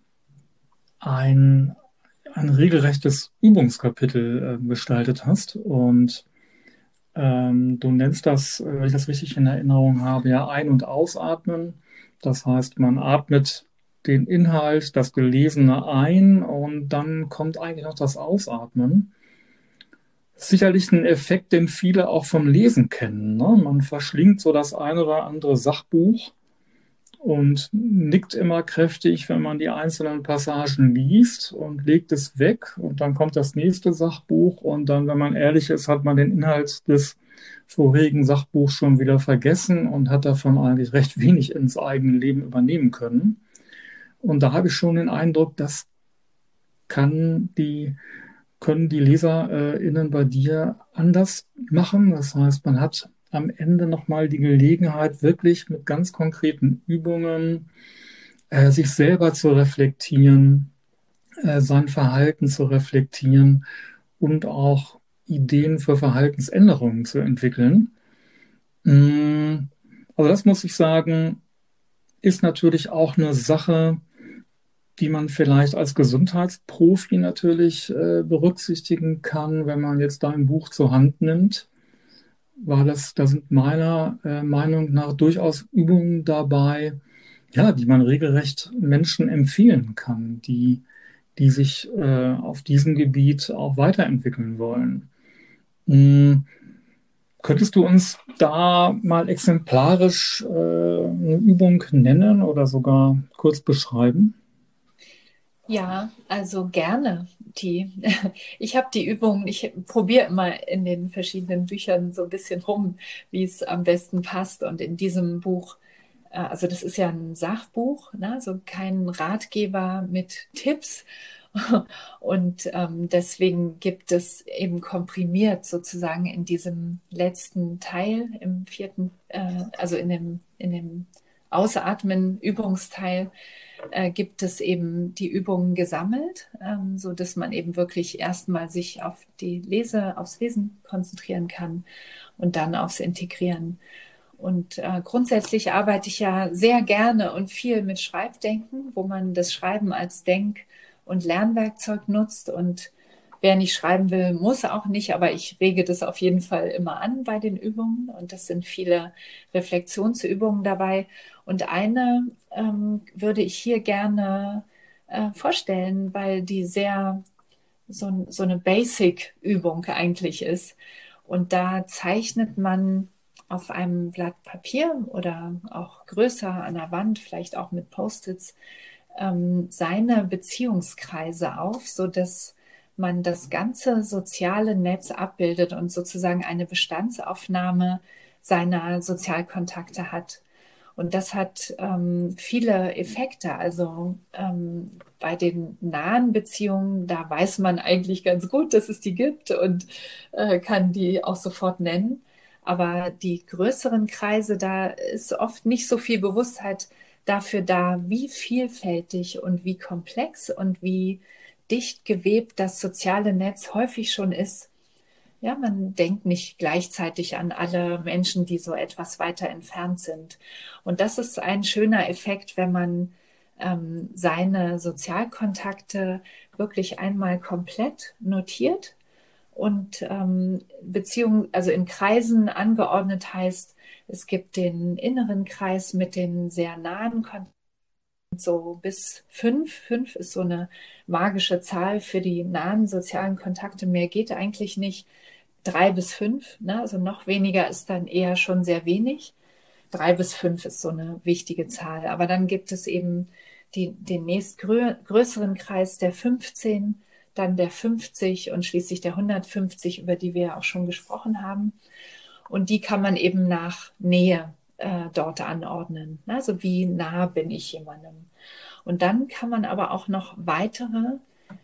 ein, ein regelrechtes Übungskapitel äh, gestaltet hast. Und ähm, du nennst das, äh, wenn ich das richtig in Erinnerung habe, ja Ein- und Ausatmen. Das heißt, man atmet den Inhalt, das Gelesene ein und dann kommt eigentlich noch das Ausatmen. Sicherlich ein Effekt, den viele auch vom Lesen kennen. Ne? Man verschlingt so das ein oder andere Sachbuch und nickt immer kräftig, wenn man die einzelnen Passagen liest und legt es weg. Und dann kommt das nächste Sachbuch und dann, wenn man ehrlich ist, hat man den Inhalt des vorigen Sachbuchs schon wieder vergessen und hat davon eigentlich recht wenig ins eigene Leben übernehmen können. Und da habe ich schon den Eindruck, das kann die können die LeserInnen bei dir anders machen. Das heißt, man hat am Ende nochmal die Gelegenheit, wirklich mit ganz konkreten Übungen äh, sich selber zu reflektieren, äh, sein Verhalten zu reflektieren und auch Ideen für Verhaltensänderungen zu entwickeln. Mm, Also das muss ich sagen, ist natürlich auch eine Sache, die man vielleicht als Gesundheitsprofi natürlich äh, berücksichtigen kann, wenn man jetzt da ein Buch zur Hand nimmt, weil das, da sind meiner äh, Meinung nach durchaus Übungen dabei, ja, die man regelrecht Menschen empfehlen kann, die, die sich äh, auf diesem Gebiet auch weiterentwickeln wollen. Hm, Könntest du uns da mal exemplarisch äh, eine Übung nennen oder sogar kurz beschreiben? Ja, also gerne. Die, ich habe die Übung, ich probiere immer in den verschiedenen Büchern so ein bisschen rum, wie es am besten passt. Und in diesem Buch, äh, also das ist ja ein Sachbuch, ne? So kein Ratgeber mit Tipps. Und ähm, deswegen gibt es eben komprimiert sozusagen in diesem letzten Teil, im vierten, äh, also in dem, in dem Ausatmen-Übungsteil, äh, gibt es eben die Übungen gesammelt, ähm, so dass man eben wirklich erstmal sich auf die Lese, aufs Lesen konzentrieren kann und dann aufs Integrieren. Und äh, grundsätzlich arbeite ich ja sehr gerne und viel mit Schreibdenken, wo man das Schreiben als Denk- und Lernwerkzeug nutzt. Und wer nicht schreiben will, muss auch nicht, aber ich rege das auf jeden Fall immer an bei den Übungen. Und das sind viele Reflexionsübungen dabei. Und eine ähm, würde ich hier gerne äh, vorstellen, weil die sehr so, so eine Basic-Übung eigentlich ist. Und da zeichnet man auf einem Blatt Papier oder auch größer an der Wand, vielleicht auch mit Post-its, ähm, seine Beziehungskreise auf, sodass man das ganze soziale Netz abbildet und sozusagen eine Bestandsaufnahme seiner Sozialkontakte hat. Und das hat ähm, viele Effekte. Also ähm, bei den nahen Beziehungen, da weiß man eigentlich ganz gut, dass es die gibt und äh, kann die auch sofort nennen. Aber die größeren Kreise, da ist oft nicht so viel Bewusstheit dafür da, wie vielfältig und wie komplex und wie dicht gewebt das soziale Netz häufig schon ist. Ja, man denkt nicht gleichzeitig an alle Menschen, die so etwas weiter entfernt sind. Und das ist ein schöner Effekt, wenn man ähm, seine Sozialkontakte wirklich einmal komplett notiert und ähm, Beziehungen, also in Kreisen angeordnet heißt, es gibt den inneren Kreis mit den sehr nahen Kontakten, so bis fünf. Fünf ist so eine magische Zahl für die nahen sozialen Kontakte. Mehr geht eigentlich nicht. Drei bis fünf, ne? Also noch weniger ist dann eher schon sehr wenig. Drei bis fünf ist so eine wichtige Zahl. Aber dann gibt es eben die, den nächstgrößeren Kreis der fünfzehn, dann der fünfzig und schließlich der hundertfünfzig, über die wir ja auch schon gesprochen haben. Und die kann man eben nach Nähe äh, dort anordnen. Also wie nah bin ich jemandem? Und dann kann man aber auch noch weitere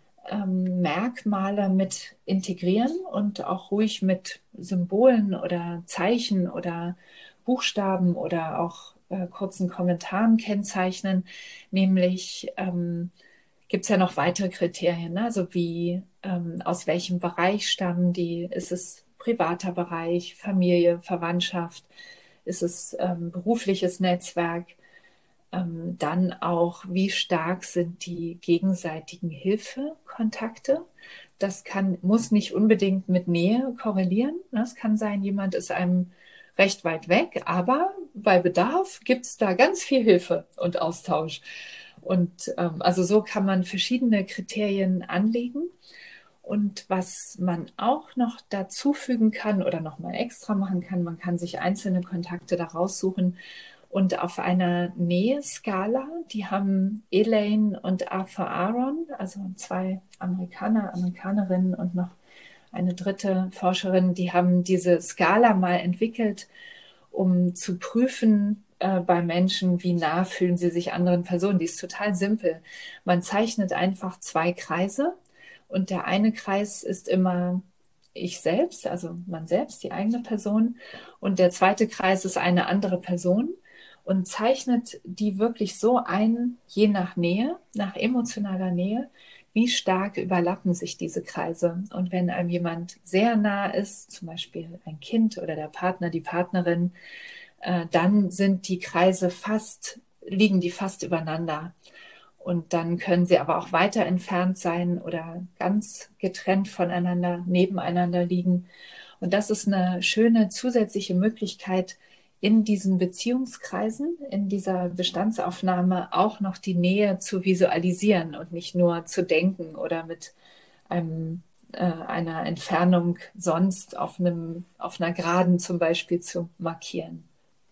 ähm, Merkmale mit integrieren und auch ruhig mit Symbolen oder Zeichen oder Buchstaben oder auch äh, kurzen Kommentaren kennzeichnen. Nämlich ähm, gibt es ja noch weitere Kriterien, ne? Also wie ähm, aus welchem Bereich stammen die? Ist es privater Bereich, Familie, Verwandtschaft? Ist es ähm, berufliches Netzwerk? Ähm, dann auch, wie stark sind die gegenseitigen Hilfekontakte? Das kann, muss nicht unbedingt mit Nähe korrelieren. Es kann sein, jemand ist einem recht weit weg, aber bei Bedarf gibt es da ganz viel Hilfe und Austausch. Und ähm, also so kann man verschiedene Kriterien anlegen. Und was man auch noch dazu fügen kann oder nochmal extra machen kann, man kann sich einzelne Kontakte da raussuchen und auf einer Näheskala, die haben Elaine und Arthur Aron, also zwei Amerikaner, Amerikanerinnen und noch eine dritte Forscherin, die haben diese Skala mal entwickelt, um zu prüfen äh, bei Menschen, wie nah fühlen sie sich anderen Personen. Die ist total simpel. Man zeichnet einfach zwei Kreise und der eine Kreis ist immer ich selbst, also man selbst, die eigene Person. Und der zweite Kreis ist eine andere Person und zeichnet die wirklich so ein, je nach Nähe, nach emotionaler Nähe, wie stark überlappen sich diese Kreise. Und wenn einem jemand sehr nah ist, zum Beispiel ein Kind oder der Partner, die Partnerin, äh, dann sind die Kreise fast, liegen die fast übereinander. Und dann können sie aber auch weiter entfernt sein oder ganz getrennt voneinander, nebeneinander liegen. Und das ist eine schöne zusätzliche Möglichkeit, in diesen Beziehungskreisen, in dieser Bestandsaufnahme auch noch die Nähe zu visualisieren und nicht nur zu denken oder mit einem, äh, einer Entfernung sonst auf einem, auf einer Geraden zum Beispiel zu markieren.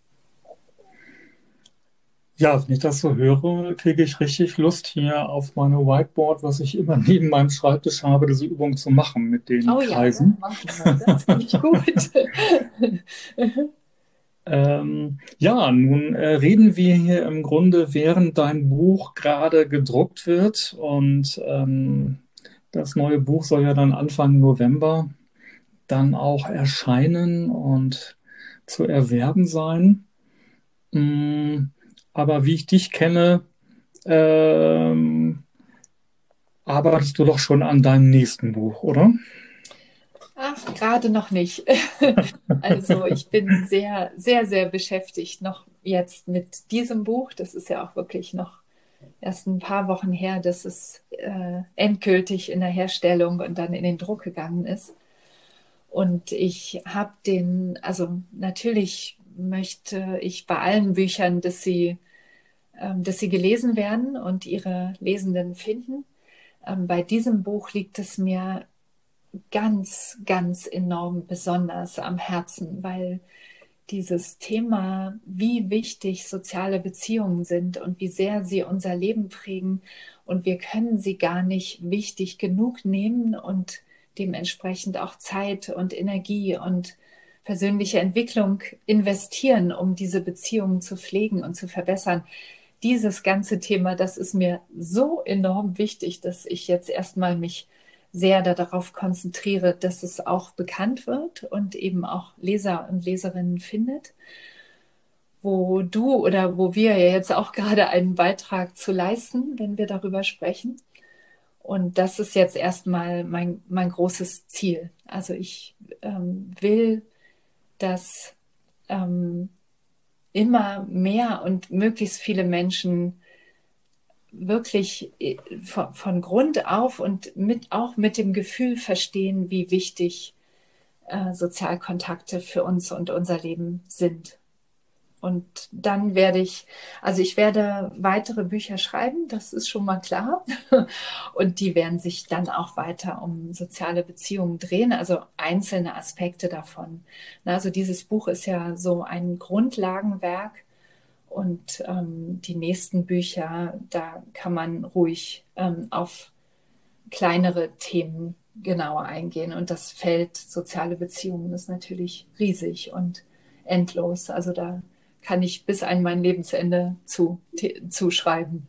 Ja, wenn ich das so höre, kriege ich richtig Lust, hier auf meine Whiteboard, was ich immer neben meinem Schreibtisch habe, diese Übung zu machen mit den Oh ja, das Kreisen. machen wir. Das finde ich gut. Ähm, ja, nun äh, reden wir hier im Grunde, während dein Buch gerade gedruckt wird. Und ähm, das neue Buch soll ja dann Anfang November dann auch erscheinen und zu erwerben sein. Mm, aber wie ich dich kenne, ähm, arbeitest du doch schon an deinem nächsten Buch, oder? Ach, gerade noch nicht. Also ich bin sehr, sehr, sehr beschäftigt noch jetzt mit diesem Buch. Das ist ja auch wirklich noch erst ein paar Wochen her, dass es äh, endgültig in der Herstellung und dann in den Druck gegangen ist. Und ich habe den, also natürlich möchte ich bei allen Büchern, dass sie, ähm, dass sie gelesen werden und ihre Lesenden finden. Ähm, bei diesem Buch liegt es mir ganz, ganz enorm besonders am Herzen, weil dieses Thema, wie wichtig soziale Beziehungen sind und wie sehr sie unser Leben prägen und wir können sie gar nicht wichtig genug nehmen und dementsprechend auch Zeit und Energie und persönliche Entwicklung investieren, um diese Beziehungen zu pflegen und zu verbessern. Dieses ganze Thema, das ist mir so enorm wichtig, dass ich jetzt erstmal mich sehr darauf konzentriere, dass es auch bekannt wird und eben auch Leser und Leserinnen findet, wo du oder wo wir ja jetzt auch gerade einen Beitrag zu leisten, wenn wir darüber sprechen. Und das ist jetzt erstmal mein, mein großes Ziel. Also ich ähm, will, dass ähm, immer mehr und möglichst viele Menschen wirklich von, von Grund auf und mit, auch mit dem Gefühl verstehen, wie wichtig äh, Sozialkontakte für uns und unser Leben sind. Und dann werde ich, also ich werde weitere Bücher schreiben, das ist schon mal klar. Und die werden sich dann auch weiter um soziale Beziehungen drehen, also einzelne Aspekte davon. Also dieses Buch ist ja so ein Grundlagenwerk. Und ähm, die nächsten Bücher, da kann man ruhig ähm, auf kleinere Themen genauer eingehen. Und das Feld soziale Beziehungen ist natürlich riesig und endlos. Also da kann ich bis an mein Lebensende zu, zu schreiben.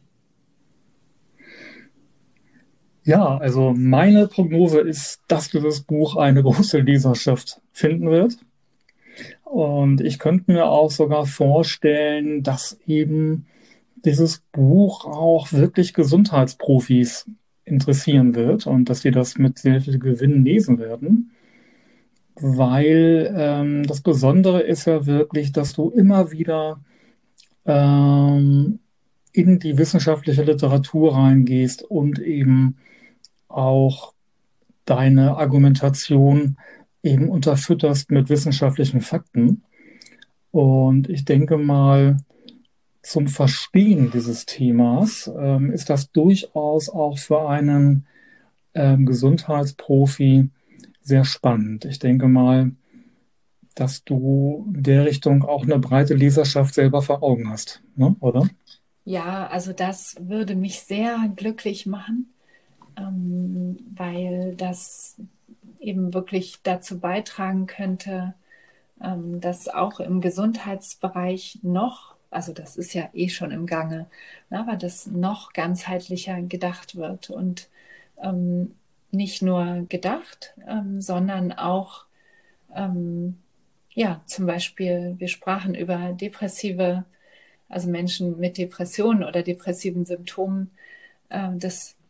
Ja, also meine Prognose ist, dass dieses Buch eine große Leserschaft finden wird. Und ich könnte mir auch sogar vorstellen, dass eben dieses Buch auch wirklich Gesundheitsprofis interessieren wird und dass sie das mit sehr viel Gewinn lesen werden, weil ähm, das Besondere ist ja wirklich, dass du immer wieder ähm, in die wissenschaftliche Literatur reingehst und eben auch deine Argumentation eben unterfütterst mit wissenschaftlichen Fakten. Und ich denke mal, zum Verstehen dieses Themas ähm, ist das durchaus auch für einen ähm, Gesundheitsprofi sehr spannend. Ich denke mal, dass du in der Richtung auch eine breite Leserschaft selber vor Augen hast, ne? Oder? Ja, also das würde mich sehr glücklich machen, ähm, weil das eben wirklich dazu beitragen könnte, ähm, dass auch im Gesundheitsbereich noch, also das ist ja eh schon im Gange, ne, aber dass noch ganzheitlicher gedacht wird und ähm, nicht nur gedacht, ähm, sondern auch, ähm, ja, zum Beispiel, wir sprachen über depressive, also Menschen mit Depressionen oder depressiven Symptomen, äh, dass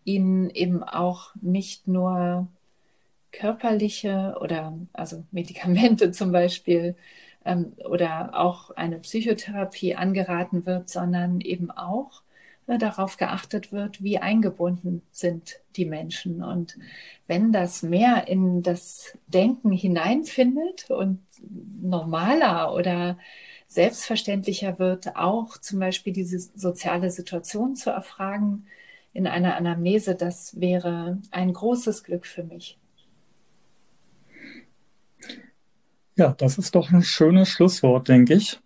ihnen eben auch nicht nur körperliche oder also Medikamente zum Beispiel ähm, oder auch eine Psychotherapie angeraten wird, sondern eben auch äh, darauf geachtet wird, wie eingebunden sind die Menschen. Und wenn das mehr in das Denken hineinfindet und normaler oder selbstverständlicher wird, auch zum Beispiel diese soziale Situation zu erfragen in einer Anamnese, das wäre ein großes Glück für mich. Ja, das ist doch ein schönes Schlusswort, denke ich.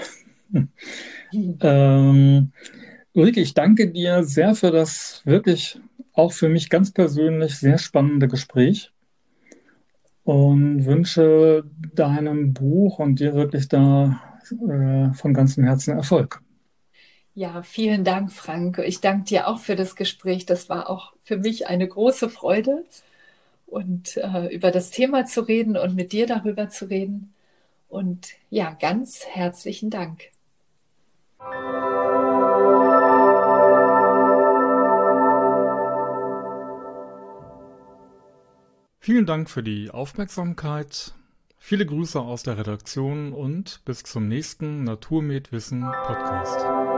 Hm. Ähm, Ulrike, ich danke dir sehr für das wirklich auch für mich ganz persönlich sehr spannende Gespräch und wünsche deinem Buch und dir wirklich da äh, von ganzem Herzen Erfolg. Ja, vielen Dank, Frank. Ich danke dir auch für das Gespräch. Das war auch für mich eine große Freude und äh, über das Thema zu reden und mit dir darüber zu reden. Und ja, ganz herzlichen Dank. Vielen Dank für die Aufmerksamkeit. Viele Grüße aus der Redaktion und bis zum nächsten Naturmed Wissen Podcast.